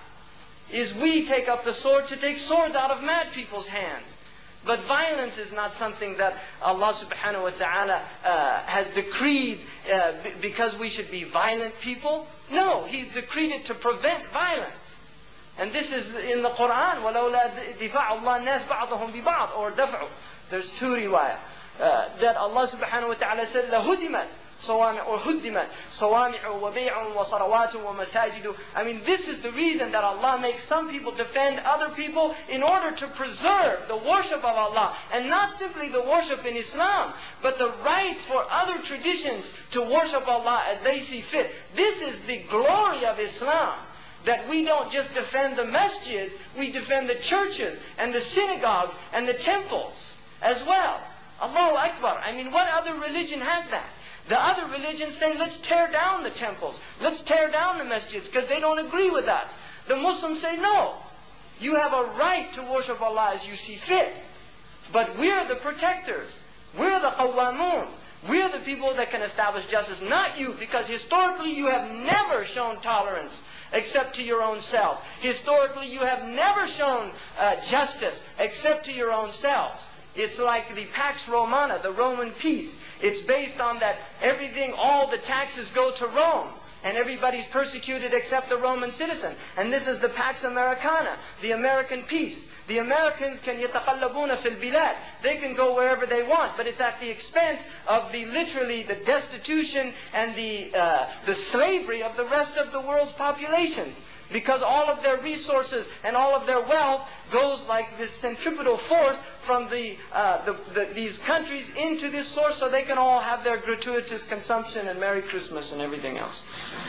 Is we take up the sword to take swords out of mad people's hands. But violence is not something that Allah subhanahu wa ta'ala uh, has decreed uh, b- because we should be violent people. No, He's decreed it to prevent violence. And this is in the Quran, وَلَوْلَا دِفَعُ اللَّهِ النَّاسِ بَعْضَهُم بِبَعْض, or دَفْعُ. There's two riwayah. Uh, that Allah subhanahu wa ta'ala said, لَهُدِمَتْ صوامع or هدمت صوامع وبيع وصلوات ومساجد. I mean, this is the reason that Allah makes some people defend other people in order to preserve the worship of Allah, and not simply the worship in Islam, but the right for other traditions to worship Allah as they see fit. This is the glory of Islam, that we don't just defend the masjids, we defend the churches and the synagogues and the temples as well. Allahu Akbar. I mean, what other religion has that? The other religions say, let's tear down the temples. Let's tear down the masjids because they don't agree with us. The Muslims say, no. You have a right to worship Allah as you see fit. But we're the protectors. We're the qawwamun. We're the people that can establish justice, not you, because historically you have never shown tolerance except to your own self. Historically you have never shown uh, justice except to your own selves. It's like the Pax Romana, the Roman peace. It's based on that everything, all the taxes go to Rome. And everybody's persecuted except the Roman citizen. And this is the Pax Americana, the American peace. The Americans can يتقلبون في البلاد. They can go wherever they want, but it's at the expense of the literally the destitution and the uh, the slavery of the rest of the world's populations. Because all of their resources and all of their wealth goes like this centripetal force from the, uh, the, the these countries into this source, so they can all have their gratuitous consumption and Merry Christmas and everything else.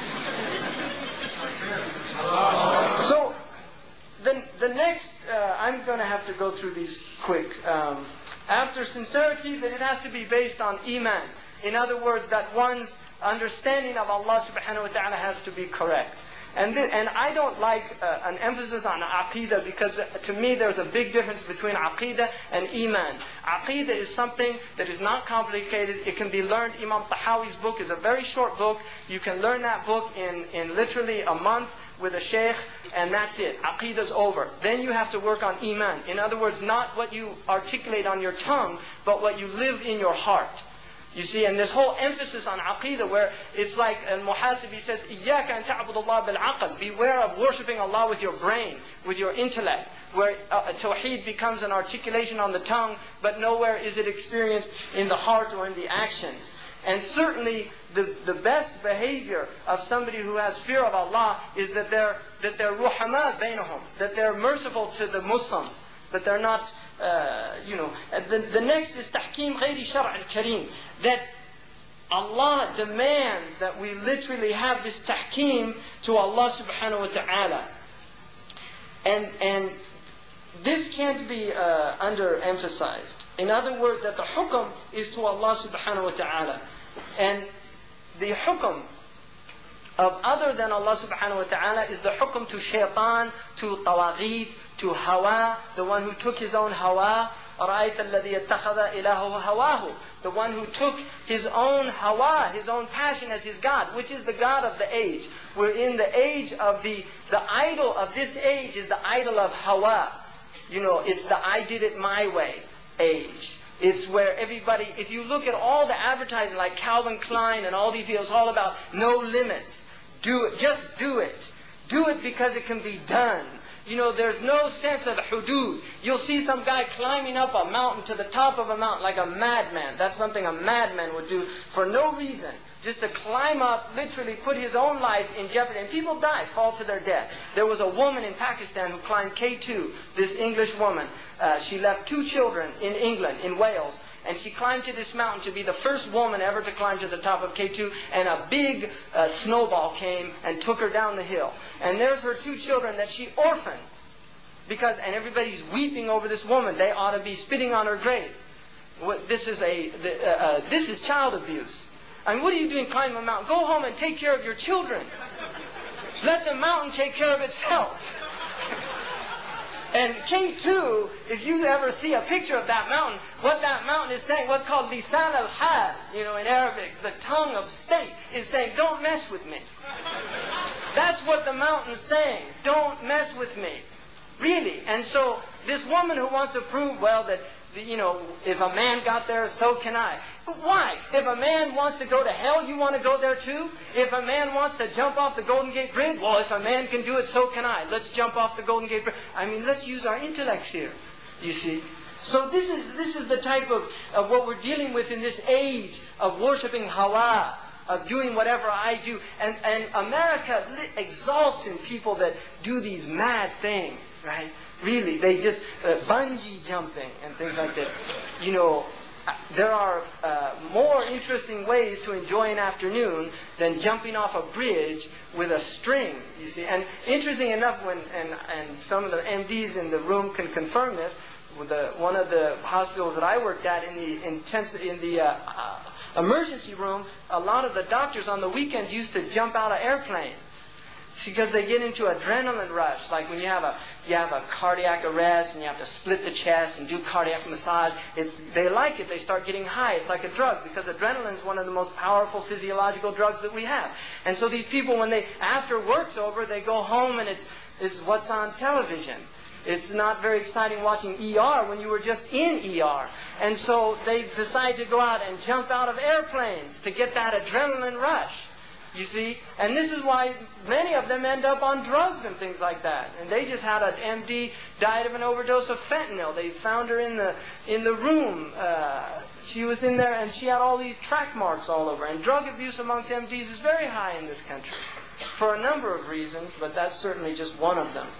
So the the next, uh, I'm going to have to go through these quick. Um, after sincerity, that it has to be based on iman. In other words, that one's understanding of Allah subhanahu wa ta'ala has to be correct. And th- and I don't like uh, an emphasis on aqidah, because to me there's a big difference between aqidah and iman. Aqidah is something that is not complicated. It can be learned. Imam Tahawi's book is a very short book. You can learn that book in, in literally a month with a sheikh, and that's it. Aqidah's over. Then you have to work on iman. In other words, not what you articulate on your tongue, but what you live in your heart. You see, and this whole emphasis on aqidah, where it's like Al-Muhasibi says, إِيَّاكَ أَن تَعْبُدَ اللَّهَ بِالْعَقْلِ. Beware of worshipping Allah with your brain, with your intellect, where uh, Tawheed becomes an articulation on the tongue, but nowhere is it experienced in the heart or in the actions. And certainly, the, the best behavior of somebody who has fear of Allah is that they're that they're ruhama bainahum, that they're merciful to the Muslims, that they're not, uh, you know. The, the next is tahkim ghayri shar' al-kareem, that Allah demands that we literally have this tahkim to Allah subhanahu wa ta'ala. And, and this can't be uh, underemphasized. In other words, that the hukum is to Allah subhanahu wa ta'ala. And the hukum of other than Allah subhanahu wa ta'ala is the hukum to shaitan, to tawaghit, to hawa, the one who took his own hawa. أَرَأَيْتَ الَّذِي اتَّخَذَ إِلَهُ هَوَاهُ, the one who took his own hawa, his own passion as his God, which is the God of the age. We're in the age of the, the idol of this age is the idol of hawa. You know, it's the I did it my way age. It's where everybody, if you look at all the advertising like Calvin Klein and all these people, it's all about no limits. Do it, just do it. Do it because it can be done. You know, there's no sense of hudud. You'll see some guy climbing up a mountain to the top of a mountain like a madman. That's something a madman would do for no reason. Just to climb up, literally put his own life in jeopardy. And people die, fall to their death. There was a woman in Pakistan who climbed K two, this English woman. Uh, she left two children in England, in Wales. And she climbed to this mountain to be the first woman ever to climb to the top of K two. And a big uh, snowball came and took her down the hill. And there's her two children that she orphaned. because, and everybody's weeping over this woman. They ought to be spitting on her grave. What, this is a, the, uh, uh, this is child abuse. I mean, what are you doing climbing a mountain? Go home and take care of your children. Let the mountain take care of itself. And King two, if you ever see a picture of that mountain, what that mountain is saying, what's called lisan al-hal, you know, in Arabic, the tongue of state, is saying, don't mess with me. That's what the mountain's saying. Don't mess with me. Really. And so this woman who wants to prove, well, that, you know, if a man got there, so can I. But why? If a man wants to go to hell, you want to go there too? If a man wants to jump off the Golden Gate Bridge, well, if a man can do it, so can I. Let's jump off the Golden Gate Bridge. I mean, let's use our intellect here, you see. So this is this is the type of, of what we're dealing with in this age of worshiping Hawa, of doing whatever I do. And, and America exalts in people that do these mad things, right? Really, they just, uh, bungee jumping and things like that. You know, there are uh, more interesting ways to enjoy an afternoon than jumping off a bridge with a string, you see. And interesting enough, when and, and some of the M Ds in the room can confirm this, with the, one of the hospitals that I worked at in the intense, in the uh, uh, emergency room, a lot of the doctors on the weekends used to jump out of airplanes. Because they get into adrenaline rush, like when you have a you have a cardiac arrest and you have to split the chest and do cardiac massage. It's they like it. They start getting high. It's like a drug, because adrenaline is one of the most powerful physiological drugs that we have. And so these people, when they after work's over, they go home and it's it's what's on television. It's not very exciting watching E R when you were just in E R. And so they decide to go out and jump out of airplanes to get that adrenaline rush. You see? And this is why many of them end up on drugs and things like that. And they just had an M D died of an overdose of fentanyl. They found her in the in the room. Uh, she was in there and she had all these track marks all over. And drug abuse amongst M Ds is very high in this country for a number of reasons, but that's certainly just one of them.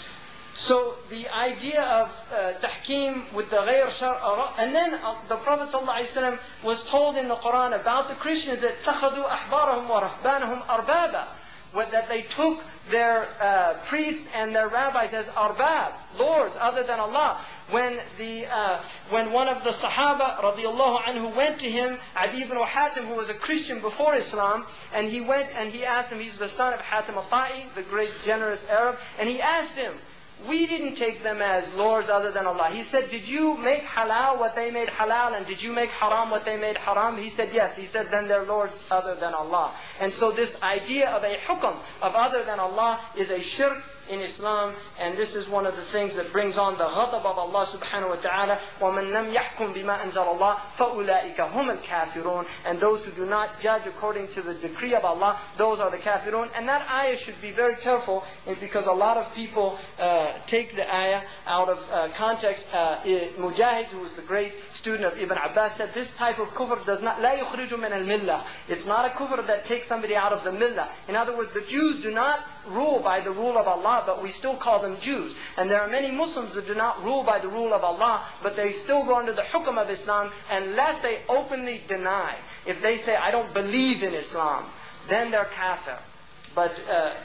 So the idea of uh, tahkim with the ghayr shar', and then uh, the Prophet ﷺ was told in the Quran about the Christians that تَخَذُوا أَحْبَارَهُمْ وَرَهْبَانَهُم أَرْبَابًا, that they took their uh, priests and their rabbis as arbab, lords other than Allah. When the uh, when one of the Sahaba radiallahu anhu went to him, Adi ibn Hatim, who was a Christian before Islam, and he went and he asked him, he's the son of Hatim al-Ta'i, the great generous Arab, and he asked him, we didn't take them as lords other than Allah. He said, did you make halal what they made halal, and did you make haram what they made haram? He said, yes. He said, then they're lords other than Allah. And so this idea of a hukm of other than Allah is a shirk in Islam, and this is one of the things that brings on the ghadab of Allah subhanahu wa ta'ala. وَمَنْ لَمْ يَحْكُمْ بِمَا أَنزَلَ اللَّهِ فَأُولَٰئِكَ هُمُ الْكَافِرُونَ. And those who do not judge according to the decree of Allah, those are the kafirun. And that ayah should be very careful, because a lot of people uh, take the ayah out of uh, context. Uh, Mujahid, who was the great student of Ibn Abbas, said this type of kufr does not, لا يخرج من الملة. It's not a kufr that takes somebody out of the millah. In other words, the Jews do not rule by the rule of Allah, but we still call them Jews. And there are many Muslims that do not rule by the rule of Allah, but they still go under the hukm of Islam, unless they openly deny. If they say, I don't believe in Islam, then they're kafir. But, uh,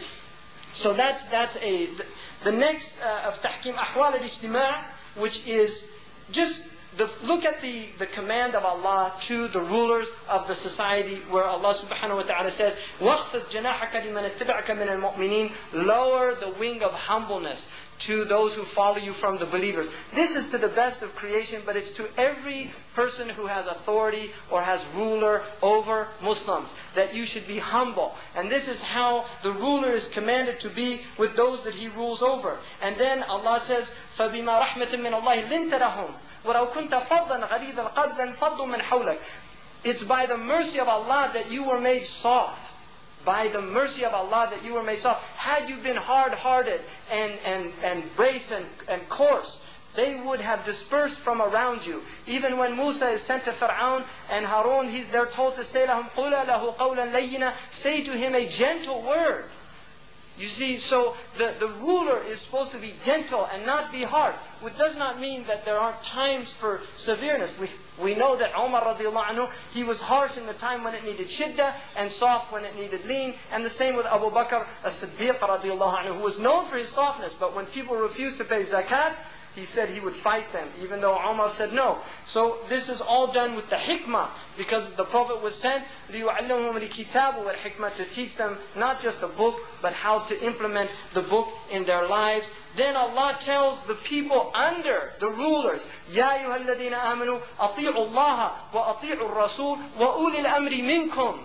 so that's, that's a, the next uh, of tahkim ahwal al-ijtima', which is just The, look at the, the command of Allah to the rulers of the society, where Allah subhanahu wa ta'ala says, وَاخْفِضْ جَنَاحَكَ لِمَنِ اتَّبَعَكَ مِنَ الْمُؤْمِنِينَ. Lower the wing of humbleness to those who follow you from the believers. This is to the best of creation, but it's to every person who has authority or has ruler over Muslims, that you should be humble. And this is how the ruler is commanded to be with those that he rules over. And then Allah says, فَبِمَا رَحْمَةٍ مِّنَ اللَّهِ لِنْتَ لَهُمْ وَلَوْ كُنْتَ فَضًّا غَلِيظَ الْقَلْبِ لَانفَضُّوا مِنْ حَوْلِكَ. It's by the mercy of Allah that you were made soft. By the mercy of Allah that you were made soft. Had you been hard-hearted and, and, and braced and, and coarse, they would have dispersed from around you. Even when Musa is sent to Fir'aun and Harun, he, they're told to say لَهُمْ قُولَ لَهُ قَوْلًا لَيِّنًا. Say to him a gentle word. You see, so the, the ruler is supposed to be gentle and not be harsh, which does not mean that there aren't times for severeness. We, we know that Umar radiallahu anhu, he was harsh in the time when it needed shiddah and soft when it needed lean. And the same with Abu Bakr as-Siddiq radiallahu anhu, who was known for his softness, but when people refused to pay zakat, he said he would fight them, even though Umar said no. So this is all done with the hikmah, because the Prophet was sent لِيُعَلِّمُهُمُ الْكِتَابُ وَالْحِكْمَةِ, to teach them not just the book, but how to implement the book in their lives. Then Allah tells the people under the rulers, يَا أَيُّهَا الَّذِينَ آمَنُوا أَطِيعُوا اللَّهَ وَأَطِيعُوا الرَّسُولَ وَأُولِي الْأَمْرِ مِنْكُمْ.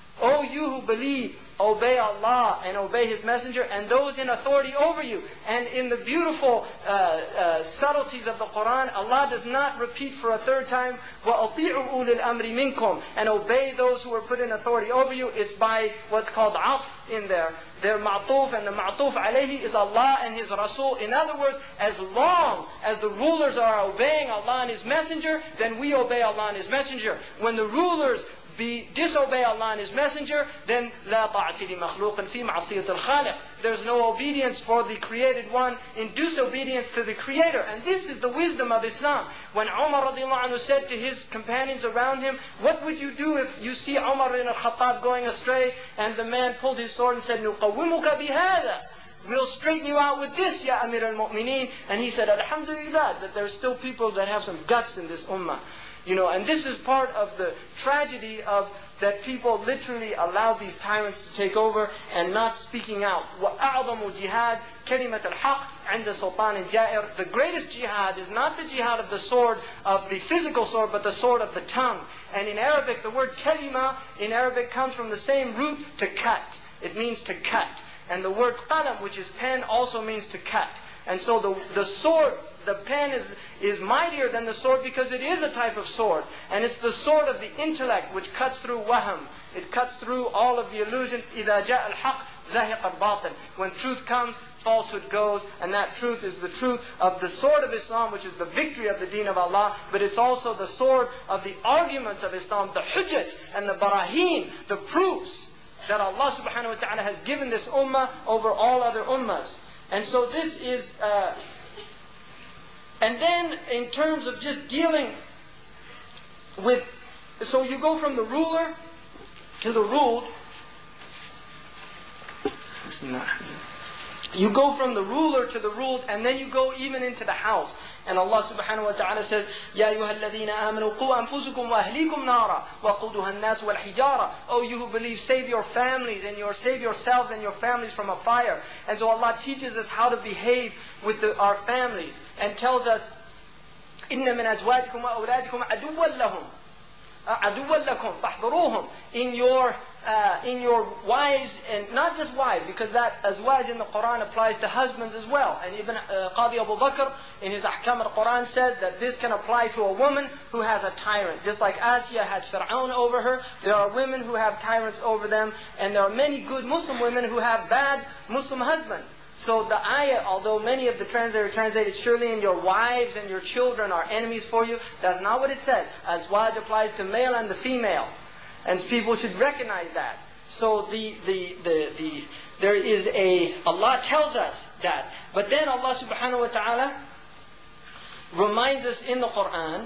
O you who believe, obey Allah and obey His Messenger and those in authority over you. And in the beautiful uh, uh, subtleties of the Quran, Allah does not repeat for a third time, وَأَطِيعُوا أُولِي الْأَمْرِ مِنْكُمْ, and obey those who are put in authority over you. It's by what's called atf in there. They're ma'tuf, and the ma'tuf alayhi is Allah and His Rasul. In other words, as long as the rulers are obeying Allah and His Messenger, then we obey Allah and His Messenger. When the rulers be disobey Allah and His Messenger, then لا طاعة لمخلوق في معصية الخالق. There's no obedience for the created one in disobedience to the Creator. And this is the wisdom of Islam. When Umar radiallahu anhu said to his companions around him, what would you do if you see Umar ibn al-Khattab going astray, and the man pulled his sword and said, نُقَوِّمُكَ بِهَذَا, we'll straighten you out with this, Ya Amir al-Mu'mineen. And he said, Alhamdulillah, that there's still people that have some guts in this ummah. You know, and this is part of the tragedy of that people literally allow these tyrants to take over and not speaking out. وَأَعْظَمُ جِهَادٍ كَلِمَةَ الْحَقِّ عِنْدَ سُلْطَانٍ جَائِرٍ. The greatest jihad is not the jihad of the sword, of the physical sword, but the sword of the tongue. And in Arabic, the word kalima in Arabic comes from the same root, to cut. It means to cut. And the word qalam, which is pen, also means to cut. And so the, the sword, the pen is, is mightier than the sword because it is a type of sword. And it's the sword of the intellect which cuts through waham. It cuts through all of the illusion. إِذَا جَاءَ الْحَقِّ زَهِقَ الْبَاطِلِ. When truth comes, falsehood goes. And that truth is the truth of the sword of Islam, which is the victory of the deen of Allah. But it's also the sword of the arguments of Islam, the hujjat and the barahin, the proofs that Allah subhanahu wa ta'ala has given this ummah over all other ummahs. And so this is, uh, and then in terms of just dealing with, so you go from the ruler to the ruled. You go from the ruler to the ruled, and then you go even into the house. And Allah subhanahu wa ta'ala says, يَا أَيُّهَا الَّذِينَ آمَنُوا قُوا أَنفُسُكُمْ وَأَهْلِيكُمْ نَارًا وَقُودُهَا النَّاسُ وَالْحِجَارَةُ. Oh, you who believe, save your families and your save yourselves and your families from a fire. And so Allah teaches us how to behave with the, our families, and tells us, إِنَّ مِنْ أَزْوَاجِكُمْ وَأَوْلَادِكُمْ عَدُوًّا لَهُمْ عَدُوًّا لَكُمْ فَاحْذَرُوهُمْ. In your uh, in your wives, and not just wives, because that azwaj in the Quran applies to husbands as well. And even uh, Qadi Abu Bakr in his Ahkam al-Quran says that this can apply to a woman who has a tyrant. Just like Asiya had Fir'aun over her, there are women who have tyrants over them, and there are many good Muslim women who have bad Muslim husbands. So the ayah, although many of the translators translated, surely and your wives and your children are enemies for you, that's not what it said. Azwaj applies to male and the female. And people should recognize that. So the, the, the, the, there is a, Allah tells us that. But then Allah subhanahu wa ta'ala reminds us in the Quran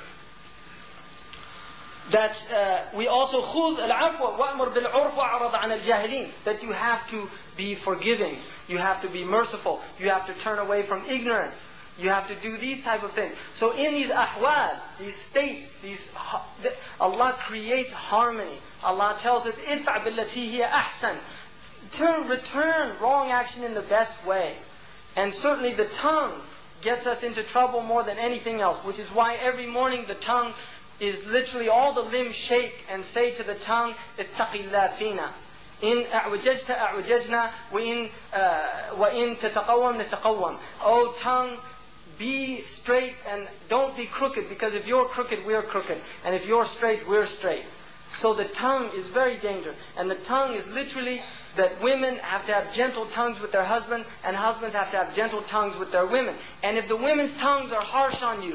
that uh, we also خُذْ الْعَفْوَ وَأْمُرْ بِالْعُرْفِ وَأَعْرَضْ عَنَ الْجَاهِلِينَ. That you have to be forgiving. You have to be merciful. You have to turn away from ignorance. You have to do these type of things. So in these ahwal, these states, these Allah creates harmony. Allah tells us, إِدْفَعْ بِالَّتِي هِيَ أَحْسَنُ. Turn, return wrong action in the best way. And certainly the tongue gets us into trouble more than anything else, which is why every morning the tongue is literally all the limbs shake and say to the tongue, اتَّقِ اللَّهَ فِينَا. إن أعوججت أعوججنا وإن وإن تتقوم نتقوم. Oh tongue, be straight and don't be crooked, because if you're crooked, we're crooked. And if you're straight, we're straight. So the tongue is very dangerous. And the tongue is literally that women have to have gentle tongues with their husbands, and husbands have to have gentle tongues with their women. And if the women's tongues are harsh on you,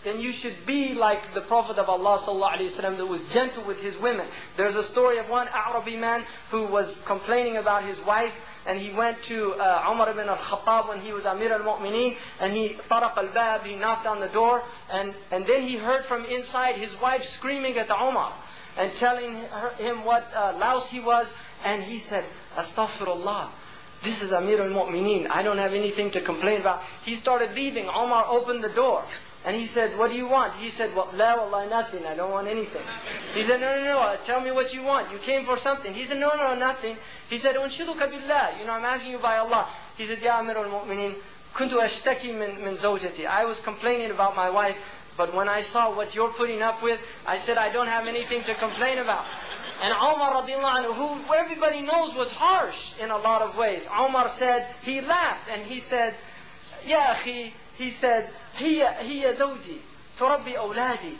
then you should be like the Prophet of Allah sallallahu alaihi wasallam that was gentle with his women. There's a story of one Arabi man who was complaining about his wife, and he went to uh, Umar ibn al-Khattab when he was Amir al-Mu'mineen, and he taraq al-bab, he knocked on the door, and, and then he heard from inside his wife screaming at Umar and telling her, him what uh, louse he was, and he said, Astaghfirullah, this is Amir al-Mu'mineen, I don't have anything to complain about. He started leaving. Umar opened the door. And he said, what do you want? He said, well, la wallah, nothing. I don't want anything. He said, no, no, no, tell me what you want. You came for something. He said, no, no, nothing. He said, unshiduka billah. You know, I'm asking you by Allah. He said, Ya Amir al-Mu'mineen, kuntu ashtaki min, min zawjati. I was complaining about my wife, but when I saw what you're putting up with, I said, I don't have anything to complain about. And Umar radiallahu anhu, who everybody knows was harsh in a lot of ways, Umar said, he laughed and he said, Ya akhi, he said, هي هي زوجي تربي أولادي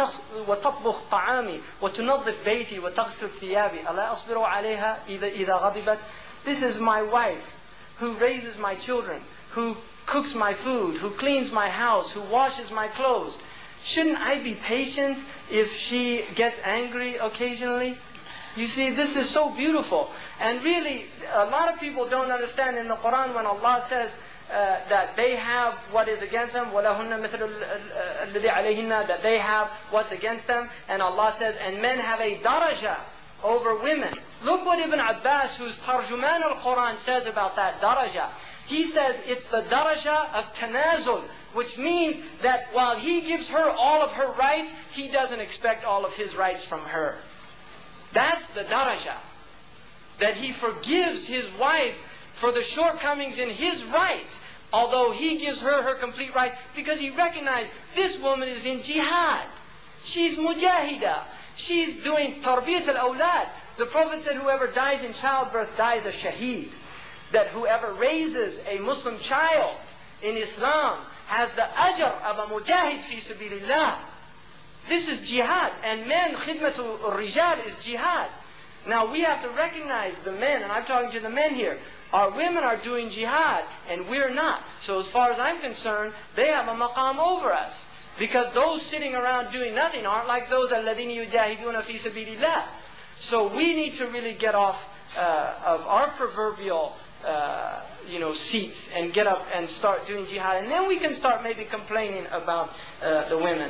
وتطبخ طعامي وتنظف بيتي وتغسل ثيابي ألا أصبر عليها إذا إذا غضبت. This is my wife who raises my children, who cooks my food, who cleans my house, who washes my clothes. Shouldn't I be patient if she gets angry occasionally? You see, this is so beautiful. And really, a lot of people don't understand in the Quran when Allah says uh, that they have what is against them, وَلَهُنَّ مِثْلُ الَّذِي عَلَيْهِنَّ, that they have what's against them. And Allah says, and men have a daraja over women. Look what Ibn Abbas, who's Tarjuman al-Quran, says about that daraja. He says it's the daraja of tanazul, which means that while he gives her all of her rights, he doesn't expect all of his rights from her. That's the daraja. That he forgives his wife for the shortcomings in his rights, although he gives her her complete right, because he recognized this woman is in jihad. She's mujahida. She's doing tarbiyat al-awlad. The Prophet said whoever dies in childbirth dies a shaheed. That whoever raises a Muslim child in Islam has the ajr of a mujahid fi sabilillah. This is jihad. And men, khidmatul rijal is jihad. Now we have to recognize the men, and I'm talking to the men here. Our women are doing jihad, and we're not. So as far as I'm concerned, they have a maqam over us. Because those sitting around doing nothing aren't like those alladhina yujahiduna fi sabilillah. So we need to really get off uh, of our proverbial Uh, you know, seats and get up and start doing jihad, and then we can start maybe complaining about uh, the women.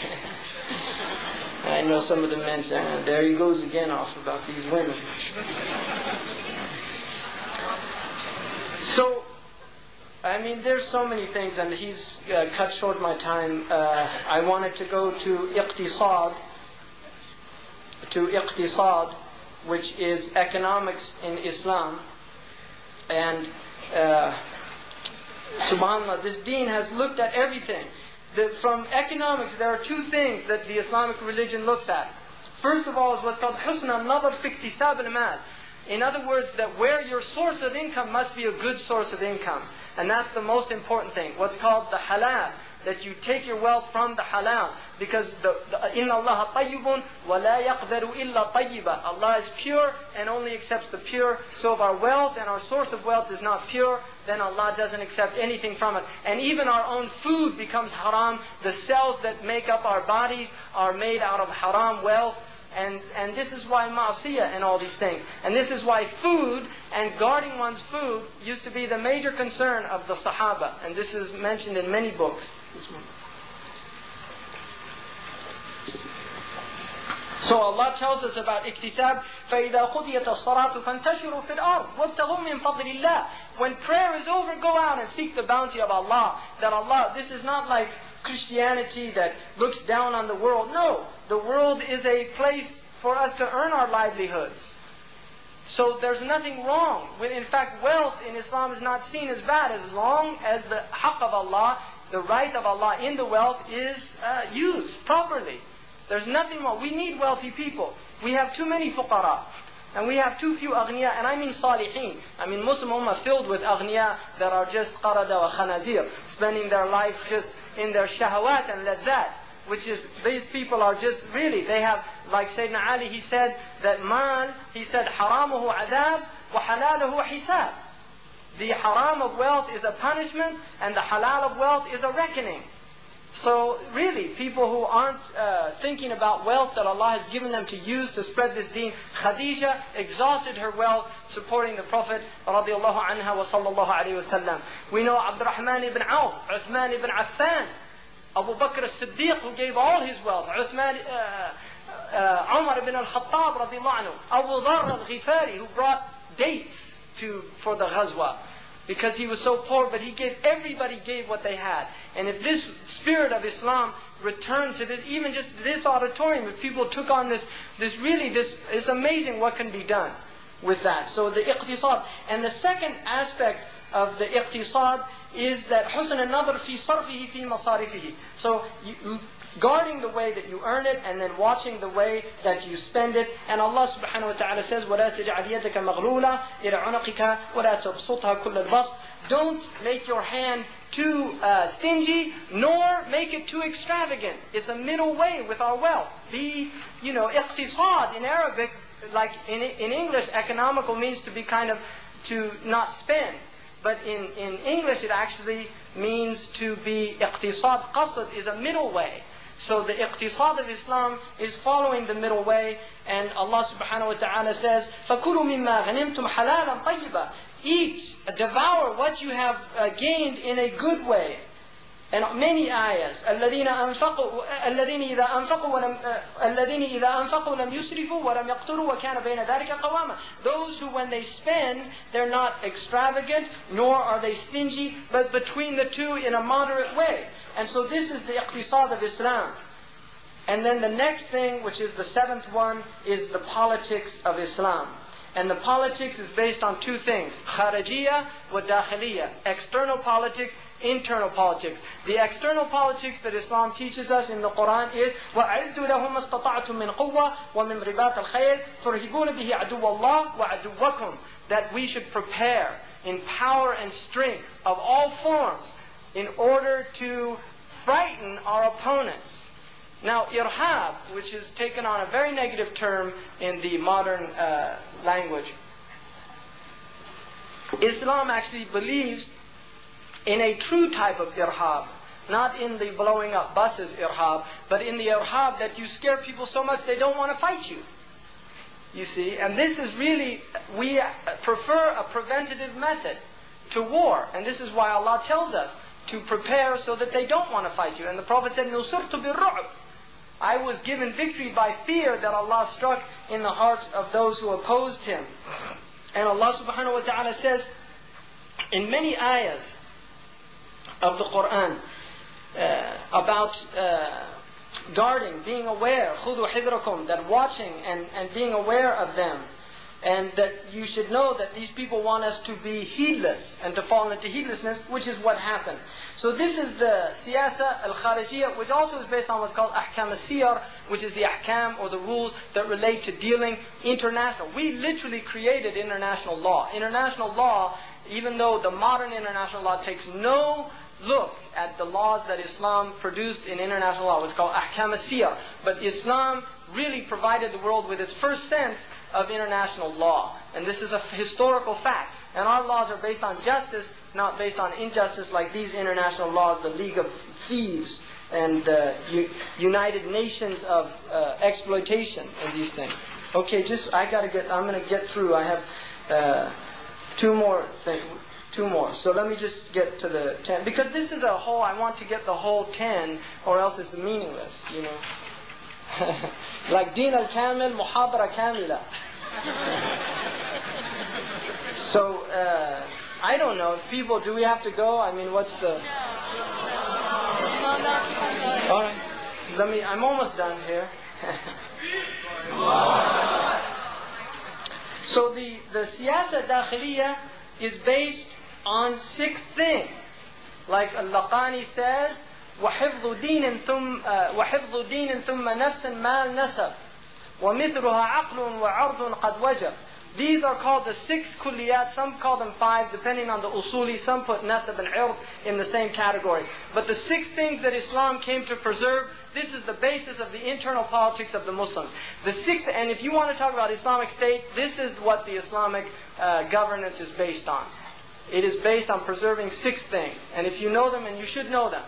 I know some of the men say, oh, there he goes again off about these women. So, I mean, there's so many things, and he's uh, cut short my time. Uh, I wanted to go to iqtisad, to iqtisad, which is economics in Islam. And uh, subhanAllah, this deen has looked at everything. The, from economics, there are two things that the Islamic religion looks at. First of all is what's called husn al-nadar fi iktisab al-mal. In other words, that where your source of income must be a good source of income. And that's the most important thing. What's called the halal. That you take your wealth from the halal. Because إِنَّ اللَّهَ طَيِّبٌ وَلَا يَقْبَلُ إِلَّا طَيِّبًا. Allah is pure and only accepts the pure. So if our wealth and our source of wealth is not pure, then Allah doesn't accept anything from it. And even our own food becomes haram. The cells that make up our bodies are made out of haram wealth. And, and this is why ma'asiyah and all these things. And this is why food and guarding one's food used to be the major concern of the Sahaba. And this is mentioned in many books. So Allah tells us about iktisab, فَإِذَا قُضِيَتَ الصَّلَاةُ فَانْتَشِرُوا فِي الْأَرْضِ وَابْتَغُوا مِنْ فَضْلِ اللَّهِ. When prayer is over, go out and seek the bounty of Allah. That Allah, this is not like Christianity that looks down on the world. No, the world is a place for us to earn our livelihoods. So there's nothing wrong with, in fact, wealth in Islam is not seen as bad as long as the haqq of Allah, the right of Allah in the wealth is uh, used properly. There's nothing wrong. We need wealthy people. We have too many fuqara. And we have too few aghniya, and I mean salihin. I mean Muslim ummah filled with aghniya that are just qarada wa khanazir, spending their life just in their shahawat and ladhat. Which is, these people are just really, they have, like Sayyidina Ali, he said that mal, he said, haramuhu adab wa halaluhu hisab. The haram of wealth is a punishment, and the halal of wealth is a reckoning. So really, people who aren't uh, thinking about wealth that Allah has given them to use to spread this deen, Khadija exhausted her wealth supporting the Prophet radiallahu anha wa sallallahu alayhi wa sallam. We know Abdurrahman ibn Auf, Uthman ibn Affan, Abu Bakr as-Siddiq, who gave all his wealth, Uthman, uh, uh, Umar ibn al-Khattab radiallahu anhu, Abu Dharr al-Ghifari, who brought dates to for the Ghazwa. Because he was so poor, but he gave, everybody gave what they had. And if this spirit of Islam returned to this, even just this auditorium, if people took on this, this really, this, it's amazing what can be done with that. So the iqtisad. And the second aspect of the iqtisad is that husn al-nadr fi sarfihi fi masarifihi. So you, guarding the way that you earn it and then watching the way that you spend it. And Allah subhanahu wa ta'ala says, وَلَا تَجْعَلْ يَدَكَ مَغْلُولًا إِلَى عُنُقِكَ وَلَا تَبْسُطْهَا كُلَّ الْبَسْطِ. Don't make your hand too uh, stingy, nor make it too extravagant. It's a middle way with our wealth. Be, you know, iqtisad in Arabic, like in, in English, economical means to be kind of, to not spend. But in, in English it actually means to be iqtisad. Qasd is a middle way. So the iqtisad of Islam is following the middle way. And Allah subhanahu wa ta'ala says, فَكُلُوا مِمَّا غَنِمْتُمْ حَلَالًا طَيِّبًا. Eat, devour what you have uh, gained in a good way. And many ayahs, الَّذِينَ أَنفَقُوا الَّذِينَ إِذَا أَنفَقُوا وَلَمْ الَّذِينَ إِذَا أَنفَقُوا لَمْ يُسْرِفُوا وَلَمْ يَقْتُرُوا وَكَانَ بَيْنَ ذَلِكَ قَوَامًا. Those who when they spend, they're not extravagant, nor are they stingy, but between the two in a moderate way. And so this is the iqtisad of Islam. And then the next thing, which is the seventh one, is the politics of Islam. And the politics is based on two things, kharajiyya wa dakhiliyya, external politics, internal politics. The external politics that Islam teaches us in the Quran is وَأَعِدُّوا لَهُمْ اسْتَطَعْتُم مِّن قُوَّةٍ وَمِن رِبَاطِ الْخَيْلِ تُرْهِبُونَ بِهِ عَدُوَّ اللَّهِ وَعَدُوَّكُمْ. That we should prepare in power and strength of all forms in order to frighten our opponents. Now, irhab, which is taken on a very negative term in the modern uh, language, Islam actually believes in a true type of irhab, not in the blowing up buses irhab, but in the irhab that you scare people so much they don't want to fight you. You see, and this is really, we prefer a preventative method to war, and this is why Allah tells us to prepare so that they don't want to fight you. And the Prophet said, نُصِرْتُ بِالرُّعْبِ. I was given victory by fear that Allah struck in the hearts of those who opposed Him. And Allah subhanahu wa ta'ala says in many ayahs of the Quran uh, about uh, guarding, being aware, خُذُوا حِذْرَكُمْ, that watching and, and being aware of them. And that you should know that these people want us to be heedless and to fall into heedlessness, which is what happened. So this is the siyasa al-kharijiyya, which also is based on what's called ahkam al-siyar, which is the ahkam or the rules that relate to dealing international. We literally created international law. International law, even though the modern international law takes no look at the laws that Islam produced in international law, what's called ahkam al-siyar. But Islam really provided the world with its first sense of international law. And this is a historical fact. And our laws are based on justice, not based on injustice like these international laws, the League of Thieves and the U- United Nations of uh, exploitation and these things. Okay, just, I gotta get, I'm gonna get through. I have uh, two more things. Two more. So let me just get to the ten. Because this is a whole, I want to get the whole ten, or else it's meaningless, you know. Like Deen al-Kamil, Muhadara Kamila. So, uh, I don't know. If people, do we have to go? I mean, what's the... All right. Let me, I'm almost done here. So the, the siyasa dakhiliya is based on six things. Like Al-Laqani says, وَحِفْظُ دِينٍ ثُمَّ وَحِفْظُ دِينٍ ثُمَّ نَفْسٍ مَا النَّسَبِ وَمِثْلُهَا عَقْلٌ وَعَرْضٌ قَدْ وَجَبْ. These are called the six kulliyat. Some call them five, depending on the usuli. Some put nasab and ird in the same category. But the six things that Islam came to preserve, this is the basis of the internal politics of the Muslims. The six, and if you want to talk about Islamic State, this is what the Islamic uh, governance is based on. It is based on preserving six things. And if you know them, and you should know them,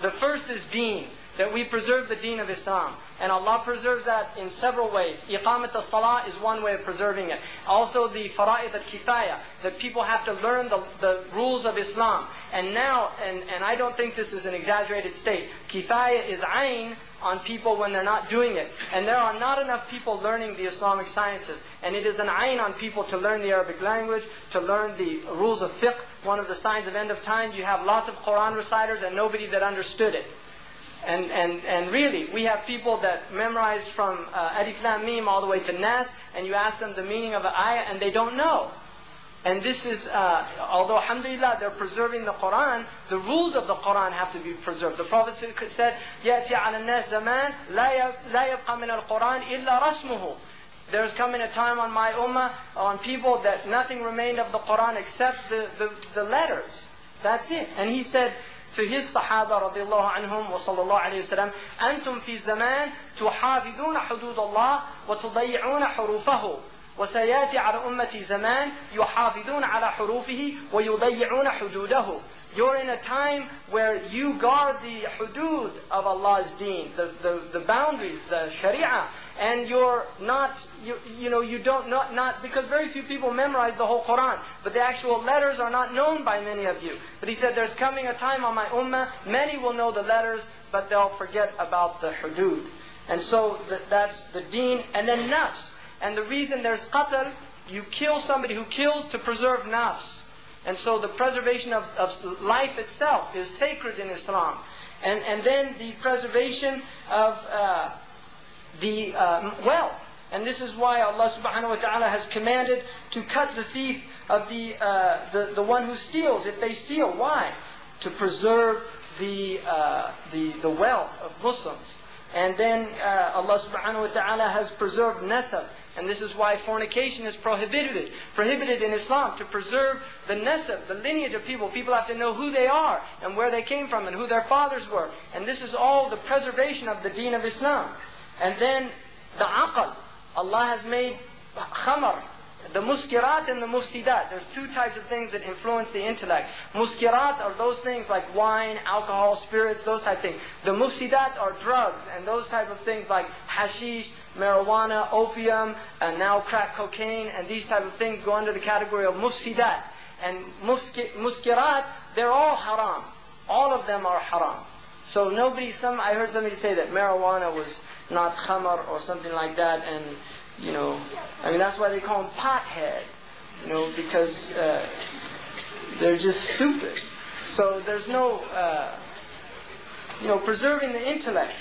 The first is deen, that we preserve the deen of Islam. And Allah preserves that in several ways. Iqamat al-salah is one way of preserving it. Also the fara'id al-kifaya, that people have to learn the, the rules of Islam. And now, and, and I don't think this is an exaggerated state, kifaya is ayn on people when they're not doing it. And there are not enough people learning the Islamic sciences. And it is an ayn on people to learn the Arabic language, to learn the rules of fiqh. One of the signs of end of time, you have lots of Quran reciters and nobody that understood it. And, and, and really, we have people that memorized from uh, Alif Lam Mim all the way to Nas, and you ask them the meaning of an ayah and they don't know. And this is, uh, although alhamdulillah they're preserving the Quran, the rules of the Quran have to be preserved. The Prophet said, يَأْتِي عَلَى النَّاسِ زَمَانٍ لَا يَبْقَى مِنَ الْقُرْآنِ إِلَّا رَسْمُهُ. There's coming a time on my ummah, on people, that nothing remained of the Quran except the, the, the letters. That's it. And he said to his Sahaba radiallahu anhum wa sallallahu alayhi wa sallam, أَنْتُمْ فِي الزَّمَانِ تُحَافِظُونَ حُدُودَ اللَّهِ وَتُضَيِّعُونَ حُرُوفَهُ وَسَيَاتِي عَلَى أُمَّتِي زَمَانٍ يُحَافِظُونَ عَلَى حُرُوفِهِ وَيُضَيِّعُونَ حُدُودَهُ. You're in a time where you guard the hudud of Allah's deen, the, the, the boundaries, the sharia, and you're not, you, you know, you don't, not, not, because very few people memorize the whole Quran, but the actual letters are not known by many of you. But he said, there's coming a time on my ummah, many will know the letters, but they'll forget about the hudud. And so th- that's the deen, and then nafs. And the reason there's qatl, you kill somebody who kills to preserve nafs. And so the preservation of, of life itself is sacred in Islam. And, and then the preservation of uh, the uh, wealth. And this is why Allah subhanahu wa ta'ala has commanded to cut the thief of the, uh, the, the one who steals, if they steal. Why? To preserve the, uh, the, the wealth of Muslims. And then uh, Allah subhanahu wa ta'ala has preserved nasab. And this is why fornication is prohibited. Prohibited in Islam, to preserve the nasab, the lineage of people. People have to know who they are and where they came from and who their fathers were. And this is all the preservation of the deen of Islam. And then the aql. Allah has made khamar, the muskirat and the mufsidat. There's two types of things that influence the intellect. Muskirat are those things like wine, alcohol, spirits, those type of things. The mufsidat are drugs and those type of things like hashish, marijuana, opium, and now crack cocaine, and these type of things go under the category of mufsidat. And muskirat, they're all haram. All of them are haram. So nobody, some, I heard somebody say that marijuana was not khamar or something like that, and you know, I mean that's why they call them pothead, you know, because uh, they're just stupid. So there's no, uh, you know, preserving the intellect.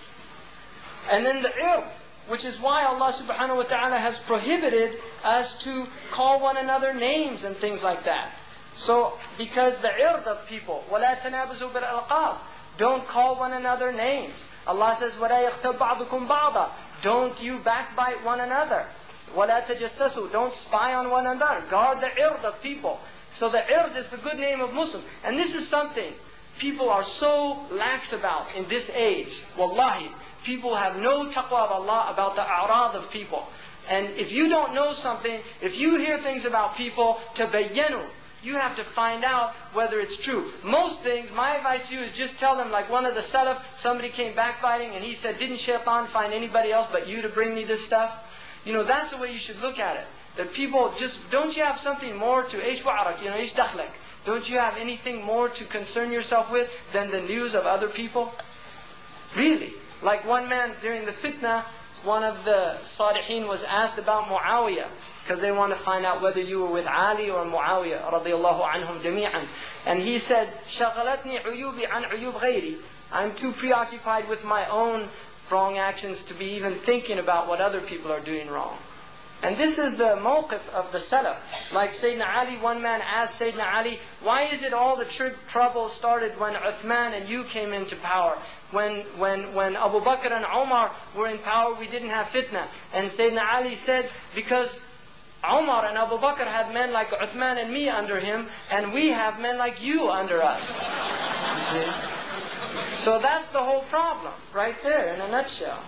And then the ird, which is why Allah subhanahu wa ta'ala has prohibited us to call one another names and things like that. So, because the ird of people, وَلَا تَنَابُزُوا بِالْأَلْقَابِ, don't call one another names. Allah says, وَلَا يَغْتَبْ بَعْضُكُمْ بَعْضًا, don't you backbite one another. وَلَا تَجَسَّسُوا, don't spy on one another. Guard the ird of people. So the ird is the good name of Muslim. And this is something people are so lax about in this age. Wallahi. People have no taqwa of Allah about the a'rad of people. And if you don't know something, if you hear things about people, tabayyanu, you have to find out whether it's true. Most things, my advice to you is just tell them, like one of the salaf, somebody came backbiting and he said, didn't shaitan find anybody else but you to bring me this stuff? You know, that's the way you should look at it. That people just, don't you have something more to, ish wa'arak, you know, ish dakhlak. Don't you have anything more to concern yourself with than the news of other people? Really? Like one man during the fitna, one of the Salihin was asked about Muawiyah, because they want to find out whether you were with Ali or Muawiyah radiyallahu anhum jami'an. And he said, شَغَلَتْنِي عُيُوبِي عَنْ عُيُوبْ غَيْرِي, I'm too preoccupied with my own wrong actions to be even thinking about what other people are doing wrong. And this is the mawqif of the Salaf. Like Sayyidina Ali, one man asked Sayyidina Ali, why is it all the tr- trouble started when Uthman and you came into power? When, when, when Abu Bakr and Umar were in power, we didn't have fitna. And Sayyidina Ali said, because Umar and Abu Bakr had men like Uthman and me under him, and we have men like you under us. You see? So that's the whole problem, right there, in a nutshell.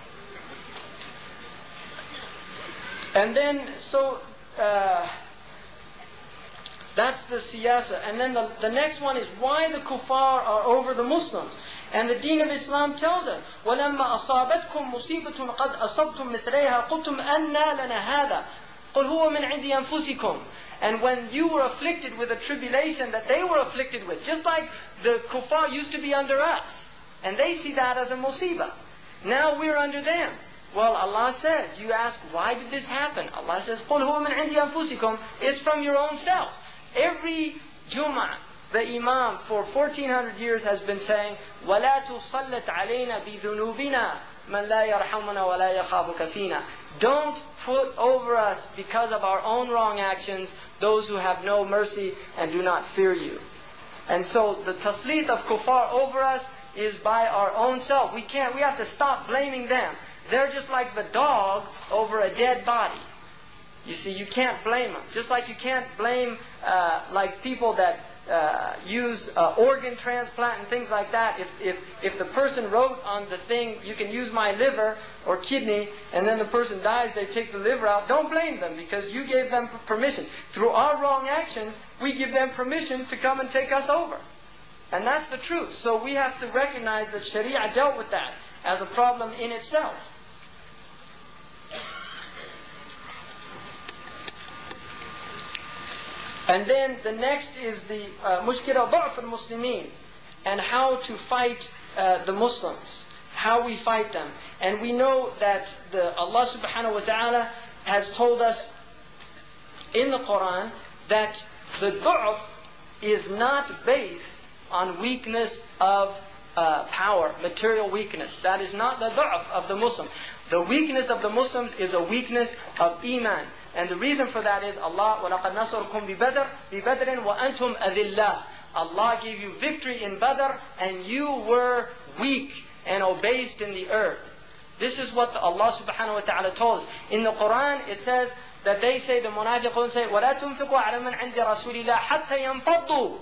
And then, so, uh, That's the siyasa. And then the, the next one is why the kuffar are over the Muslims. And the deen of Islam tells us, وَلَمَّا أَصَابَتْكُمْ مُصِيبَةٌ قَدْ أَصَبْتُمْ مِثْلَيْهَا قُلْتُمْ أَنَّا لَنَا هَذَا قُلْ هُوَ مِنْ عِنْدِ أَنفُسِكُمْ. And when you were afflicted with a tribulation that they were afflicted with, just like the kuffar used to be under us, and they see that as a musibah. Now we're under them. Well, Allah says, you ask, why did this happen? Allah says, قُلْ هُوَ مِنْ عِنْدِ أَنفُسِكُمْ. It's from your own self. Every Jum'ah, the Imam for fourteen hundred years has been saying, وَلَا تُصَلَّتْ عَلَيْنَا بِذُنُوبِنَا مَنْ لَا يَرْحَمُنَا وَلَا يَخَافُكَ فِينَا. Don't put over us, because of our own wrong actions, those who have no mercy and do not fear you. And so the tasleet of kuffar over us is by our own self. We can't, we have to stop blaming them. They're just like the dog over a dead body. You see, you can't blame them. Just like you can't blame uh, like people that uh, use uh, organ transplant and things like that. If, if, if the person wrote on the thing, you can use my liver or kidney, and then the person dies, they take the liver out, don't blame them because you gave them permission. Through our wrong actions, we give them permission to come and take us over. And that's the truth. So we have to recognize that Sharia dealt with that as a problem in itself. And then the next is the mushkila ضعف المسلمين, and how to fight uh, the Muslims, how we fight them. And we know that the, Allah subhanahu wa ta'ala has told us in the Quran that the du'af is not based on weakness of uh, power, material weakness. That is not the du'af of the Muslim. The weakness of the Muslims is a weakness of iman. And the reason for that is Allah, وَلَقَدْ نَصَرْكُمْ بِبَدْرٍ بِبَدْرٍ وَأَنْتُمْ أَذِلَّةٌ. Allah gave you victory in Badr and you were weak and obased in the earth. This is what Allah subhanahu wa ta'ala told us. In the Quran it says that they say, the munafiqun say, وَلَا تُنْفِقُوا عَلَى مَنْ عِنْدِ رَسُولِ اللَّهِ حَتَّى يَنْفَضُّوا.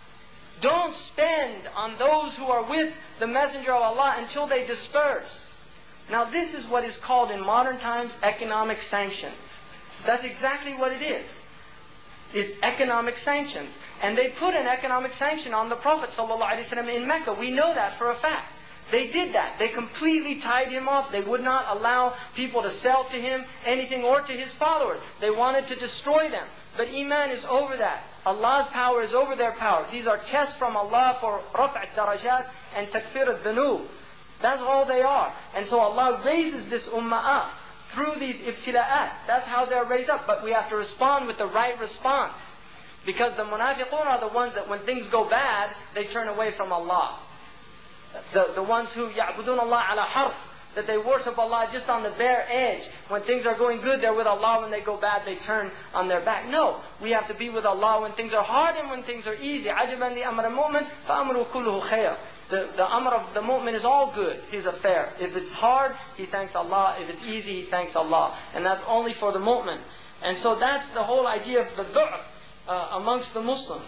Don't spend on those who are with the Messenger of Allah until they disperse. Now this is what is called in modern times economic sanctions. That's exactly what it is. It's economic sanctions. And they put an economic sanction on the Prophet ﷺ in Mecca. We know that for a fact. They did that. They completely tied him up. They would not allow people to sell to him anything or to his followers. They wanted to destroy them. But Iman is over that. Allah's power is over their power. These are tests from Allah for raf' darajat and takfir al-dhunub. That's all they are. And so Allah raises this ummah up through these ibtila'at. That's how they're raised up. But we have to respond with the right response. Because the munafiqun are the ones that when things go bad, they turn away from Allah. The, the ones who ya'budun Allah ala harf, that they worship Allah just on the bare edge. When things are going good, they're with Allah. When they go bad, they turn on their back. No, we have to be with Allah when things are hard and when things are easy. عَجَبًا لِأَمْرَ الْمُؤْمِنِ فَأَمْرُهُ كُلُّهُ خَيْرٌ. The, the amr of the mu'min is all good, his affair. If it's hard, he thanks Allah. If it's easy, he thanks Allah. And that's only for the mu'min. And so that's the whole idea of the du'f uh, amongst the Muslims.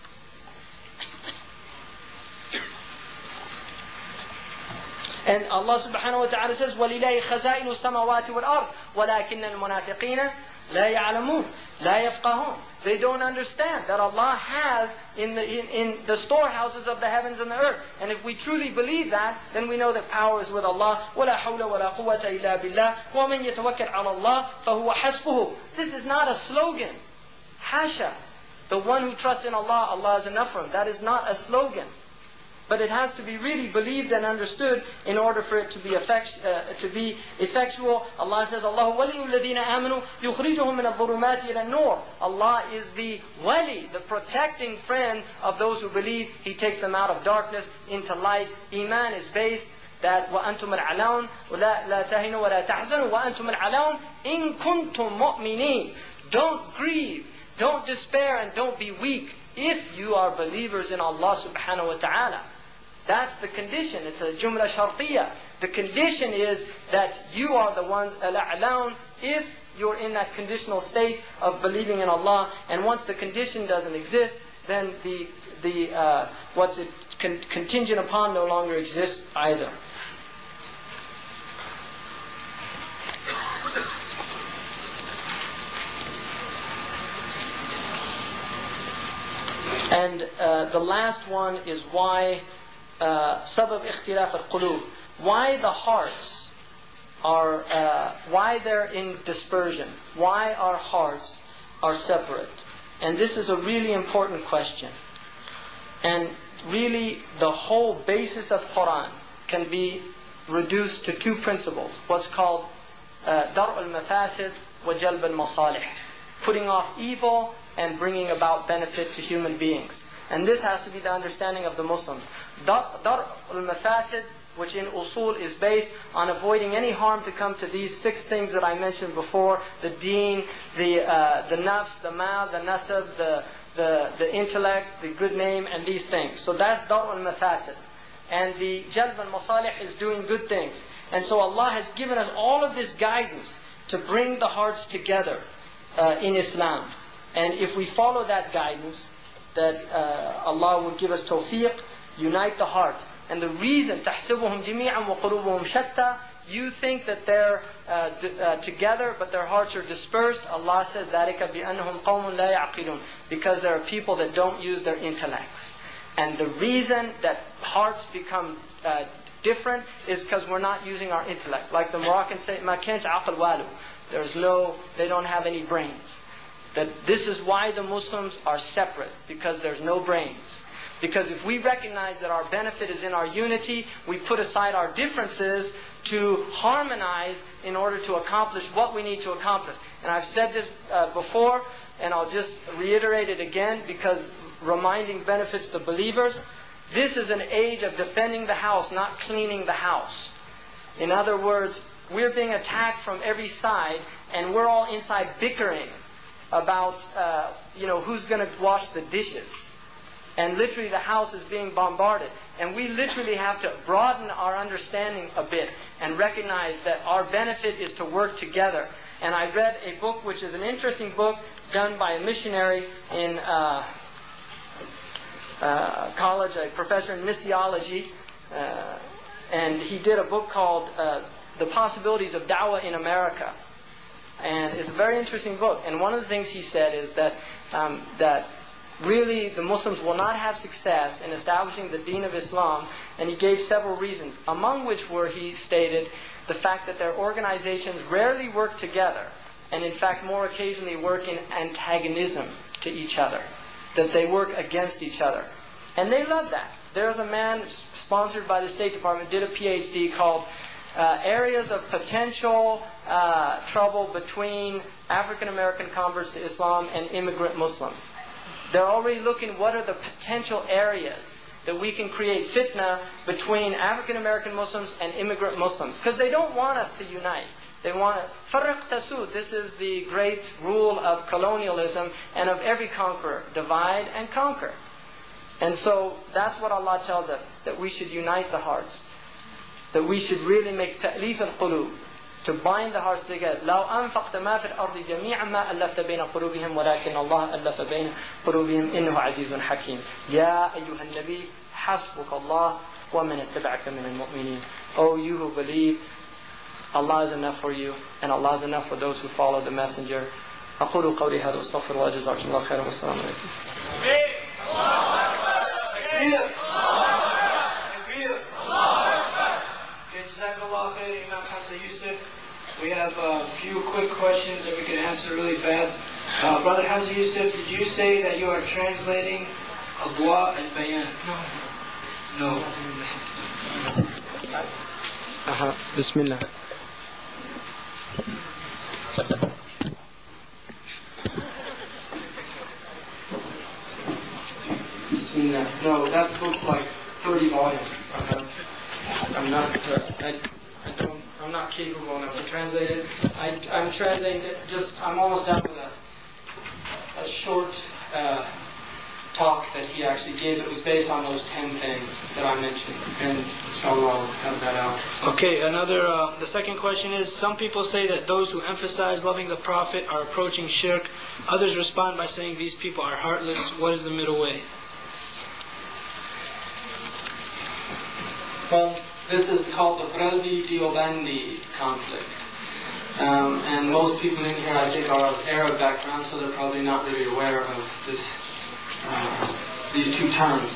And Allah subhanahu wa ta'ala says, وَلِلَّهِ خَزَائِنُ السَّمَوَاتِ وَالْأَرْضِ وَلَكِنَّ الْمُنَافِقِينَ لَا يَعْلَمُونَ لَا يَفْقَهُونَ. They don't understand that Allah has in the, in, in the storehouses of the heavens and the earth. And if we truly believe that, then we know that power is with Allah. وَلَا حَوْلَ وَلَا قُوَّةَ إِلَّا بِاللَّهِ وَمَنْ يَتَوَكَّلْ عَلَى اللَّهِ فَهُوَ حَسْبُهُ. This is not a slogan. Hasha. The one who trusts in Allah, Allah is enough for him. That is not a slogan. But it has to be really believed and understood in order for it to be effect, uh, to be effectual. Allah says, Allahu waliyu alladhina amanu yukhrijuhum min adh-dhulumati ila an-nur. Allah is the wali, the protecting friend of those who believe. He takes them out of darkness into light. Iman is based that وَأَنْتُمُ الْعَلَوْنَ وَلَا لَا تَهِنُوا وَلَا تَحْزَنُوا وَأَنْتُمُ الْعَلَوْنَ إِن كُنْتُم مُؤْمِنِينَ. Don't grieve, don't despair, and don't be weak if you are believers in Allah subhanahu wa ta'ala. That's the condition. It's a jumla shartiyah. The condition is that you are the ones al-a'laun if you're in that conditional state of believing in Allah. And once the condition doesn't exist, then the the uh, what's it con- contingent upon no longer exists either. And uh, the last one is why uh, sabab ikhtilaf al-qulub, why the hearts are, uh, why they're in dispersion, why our hearts are separate. And this is a really important question. And really the whole basis of Quran can be reduced to two principles, what's called uh, dar' al-mafasid wa jalb al-masalih, putting off evil and bringing about benefit to human beings. And this has to be the understanding of the Muslims. Dar' al-mafasid, which in usul is based on avoiding any harm to come to these six things that I mentioned before: the deen, the uh, the nafs, the mal, the nasab, the, the the intellect, the good name, and these things. So that's dar' al-mafasid. And the jalb al-masalih is doing good things. And so Allah has given us all of this guidance to bring the hearts together uh, in Islam. And if we follow that guidance, that uh, Allah will give us tawfiq, unite the heart. And the reason, تَحْسِبُهُمْ جَمِيعًا وَقُلُوبُهُمْ شَتَّى, you think that they're uh, d- uh, together, but their hearts are dispersed. Allah says, ذَلِكَ بِأَنَّهُمْ قَوْمٌ لَا يَعْقِلُونَ, because there are people that don't use their intellects. And the reason that hearts become uh, different is because we're not using our intellect. Like the Moroccans say, مَا كَانْتَ عَقْلْ وَالُ, there's no, they don't have any brains. That this is why the Muslims are separate, because there's no brains. Because if we recognize that our benefit is in our unity, we put aside our differences to harmonize in order to accomplish what we need to accomplish. And I've said this uh, before, and I'll just reiterate it again, because reminding benefits the believers. This is an age of defending the house, not cleaning the house. In other words, we're being attacked from every side, and we're all inside bickering about, uh, you know, who's going to wash the dishes. And literally the house is being bombarded. And we literally have to broaden our understanding a bit and recognize that our benefit is to work together. And I read a book which is an interesting book done by a missionary in uh, uh, college, a professor in missiology. Uh, and he did a book called uh, The Possibilities of Da'wah in America. And it's a very interesting book. And one of the things he said is that um, that really the Muslims will not have success in establishing the deen of Islam, and he gave several reasons, among which were, he stated, the fact that their organizations rarely work together, and in fact more occasionally work in antagonism to each other, that they work against each other. And they love that. There's a man sponsored by the State Department, did a P H D called uh, Areas of Potential uh, Trouble Between African American Converts to Islam and Immigrant Muslims. They're already looking what are the potential areas that we can create fitna between African American Muslims and immigrant Muslims. Because they don't want us to unite. They want to farriq tasud. This is the great rule of colonialism and of every conqueror. Divide and conquer. And so that's what Allah tells us, that we should unite the hearts. That we should really make ta'lif al-qulub, to bind the hearts together. لو أنفقت ما في الأرض جميعا ما ألفت بين قلوبهم ولكن الله ألف بين قلوبهم إنه عزيز حكيم. يا أيها النبي حسبك الله ومن اتبعك من المؤمنين. Oh, you who believe, Allah is enough for you, and Allah is enough for those who follow the messenger. أقول قولي هذا واستغفر الله جزاكم الله خيرا والسلام عليكم. We have a few quick questions that we can answer really fast. Uh, Brother Hamza Yusuf, did you say that you are translating Adwa al-Bayan? No. No. Uh-huh. Bismillah. Bismillah. No, that book's like thirty volumes. Uh-huh. I'm not, uh, I, I don't, I'm not capable enough to translate it. I, I'm translating it just, I'm almost done with a, a short uh, talk that he actually gave that was based on those ten things that I mentioned. And inshallah I'll have that out. Okay, another, uh, the second question is, some people say that those who emphasize loving the Prophet are approaching shirk. Others respond by saying these people are heartless. What is the middle way? Well, this is called the Brelvi-Deobandi conflict. Um, and most people in here, I think, are of Arab background, so they're probably not really aware of this uh, these two terms.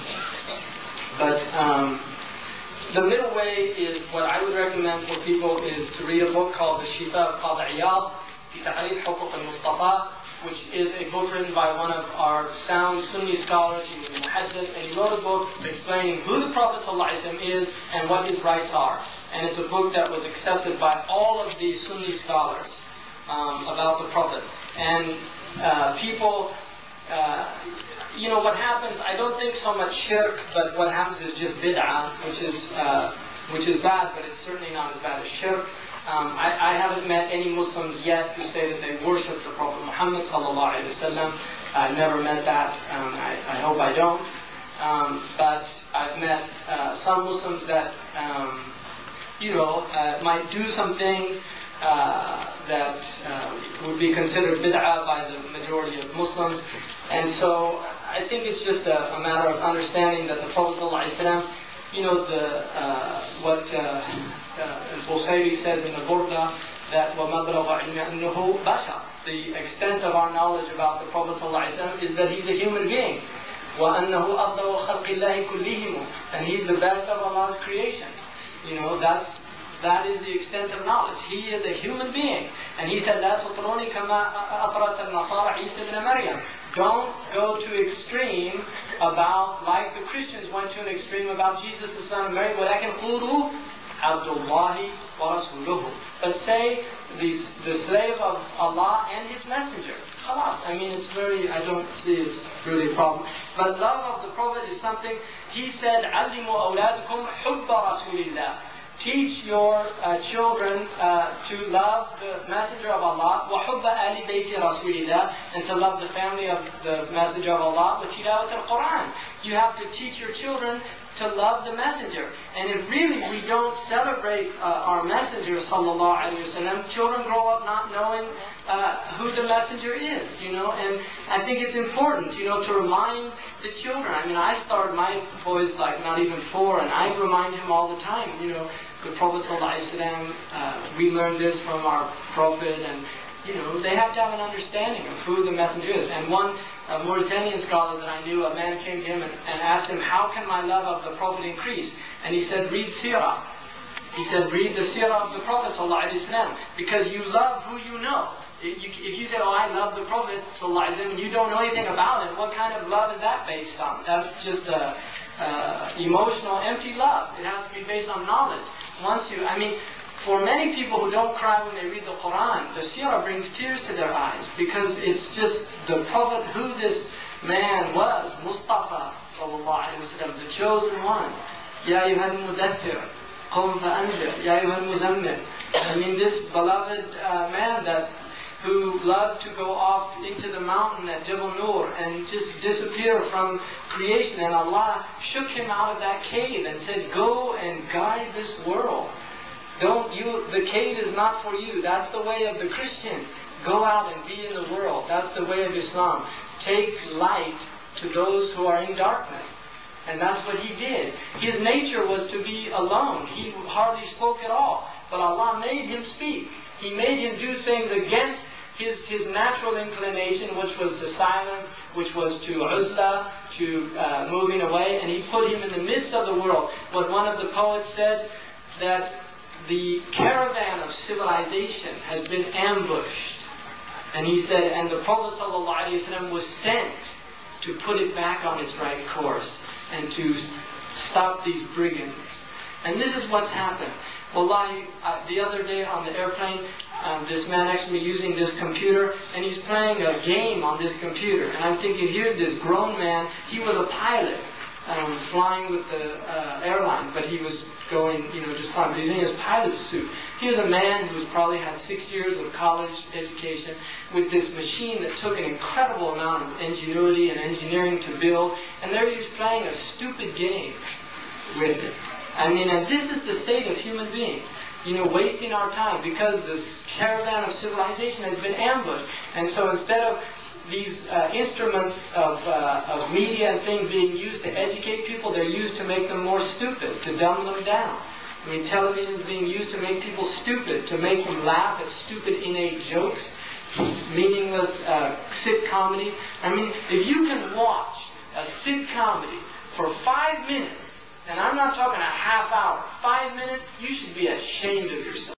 But um, the middle way is what I would recommend for people is to read a book called The Shifa of Qadi Iyad, في تعريف حقوق المصطفى, which is a book written by one of our sound Sunni scholars. He was a muhaddith, and he wrote a book explaining who the Prophet ﷺ is and what his rights are. And it's a book that was accepted by all of the Sunni scholars um, about the Prophet. And uh, people, uh, you know, what happens, I don't think so much shirk, but what happens is just bid'ah, which is, uh, which is bad, but it's certainly not as bad as shirk. Um, I, I haven't met any Muslims yet who say that they worship the Prophet Muhammad sallallahu alaihi wasallam. I've never met that. Um, I, I hope I don't. Um, but I've met uh, some Muslims that, um, you know, uh, might do some things uh, that uh, would be considered bid'ah by the majority of Muslims. And so I think it's just a, a matter of understanding that the Prophet sallallahu alaihi wasallam, you know, the uh, what uh, uh, Al-Busayri says in the Burda, that وَمَبْلَغَ عِلْمِ أَنَّهُ بَشَرٌ. The extent of our knowledge about the Prophet ﷺ is that he's a human being. وَأَنَّهُ أَفْضَلُ خَلْقِ اللَّهِ كُلِّهِمُ. And he's the best of Allah's creation. You know, that's that is the extent of knowledge. He is a human being. And he said, لَا تُطْرُونِ كَمَا أَطْرَتَ النَّصَارَ عِيسَى بْنَ مَرْيَمَ. Don't go to extreme about, like the Christians went to an extreme about Jesus the son of Mary. وَلَكِنْ قُولُوا عَبْدُ اللَّهِ وَرَسُولُهُ. But say, the, the slave of Allah and His messenger. Khalas. I mean, it's very, I don't see it's really a problem. But love of the Prophet is something, he said, عَلِّمُوا أَوْلَادُكُمْ حُبَّ رَسُولِ اللَّهِ. Teach your uh, children uh, to love the Messenger of Allah, وَحُبَّ آلِ بَيْتِ رَسُولِ اللَّهِ, and to love the family of the Messenger of Allah, وَتِلَاوَةَ الْقُرْآنِ. You have to teach your children to love the Messenger. And if really we don't celebrate uh, our Messenger, sallallahu alaihi wasallam, children grow up not knowing uh, who the Messenger is, you know. And I think it's important, you know, to remind the children. I mean, I started, my boy's like not even four, and I remind him all the time, you know, the Prophet sallallahu alaihi wasallam, uh, we learned this from our Prophet, and you know, they have to have an understanding of who the Messenger is. And one uh, Mauritanian scholar that I knew, a man came to him and, and asked him, how can my love of the Prophet increase? And he said, read Sirah. He said, read the Sirah of the Prophet sallallahu alaihi wasallam, because you love who you know. If you, if you say, oh, I love the Prophet sallallahu alaihi wasallam, and you don't know anything about it, what kind of love is that based on? That's just a uh, emotional, empty love. It has to be based on knowledge. Once you, I mean, for many people who don't cry when they read the Quran, the Sirah brings tears to their eyes, because it's just the Prophet, who this man was, Mustafa sallallahu alaihi wasallam, the chosen one. Ya ayyuhal mudaththir, qum fa'anzir, ya ayyuhal muzammil. I mean, this beloved uh, man that who loved to go off into the mountain at Jabal Nur and just disappear from creation, and Allah shook him out of that cave and said, go and guide this world. Don't you, the cave is not for you. That's the way of the Christian. Go out and be in the world. That's the way of Islam. Take light to those who are in darkness. And that's what he did. His nature was to be alone. He hardly spoke at all. But Allah made him speak. He made him do things against his, his natural inclination, which was to silence, which was to uzla, to uh, moving away. And he put him in the midst of the world. But one of the poets said that the caravan of civilization has been ambushed. And he said, and the Prophet ﷺ was sent to put it back on its right course and to stop these brigands. And this is what's happened. Wallahi, uh, the other day on the airplane, um, this man next to me using this computer, and he's playing a game on this computer. And I'm thinking, here's this grown man, he was a pilot. Um, flying with the uh, airline, but he was going, you know, just fine. But he's in his pilot's suit. He was a man who probably had six years of college education with this machine that took an incredible amount of ingenuity and engineering to build, and there he was playing a stupid game with it. I mean, and this is the state of human beings. You know, wasting our time because this caravan of civilization has been ambushed. And so instead of these uh, instruments of, uh, of media and things being used to educate people, they're used to make them more stupid, to dumb them down. I mean, television is being used to make people stupid, to make them laugh at stupid innate jokes, meaningless uh, sick comedy. I mean, if you can watch a sick comedy for five minutes, and I'm not talking a half hour, five minutes, you should be ashamed of yourself.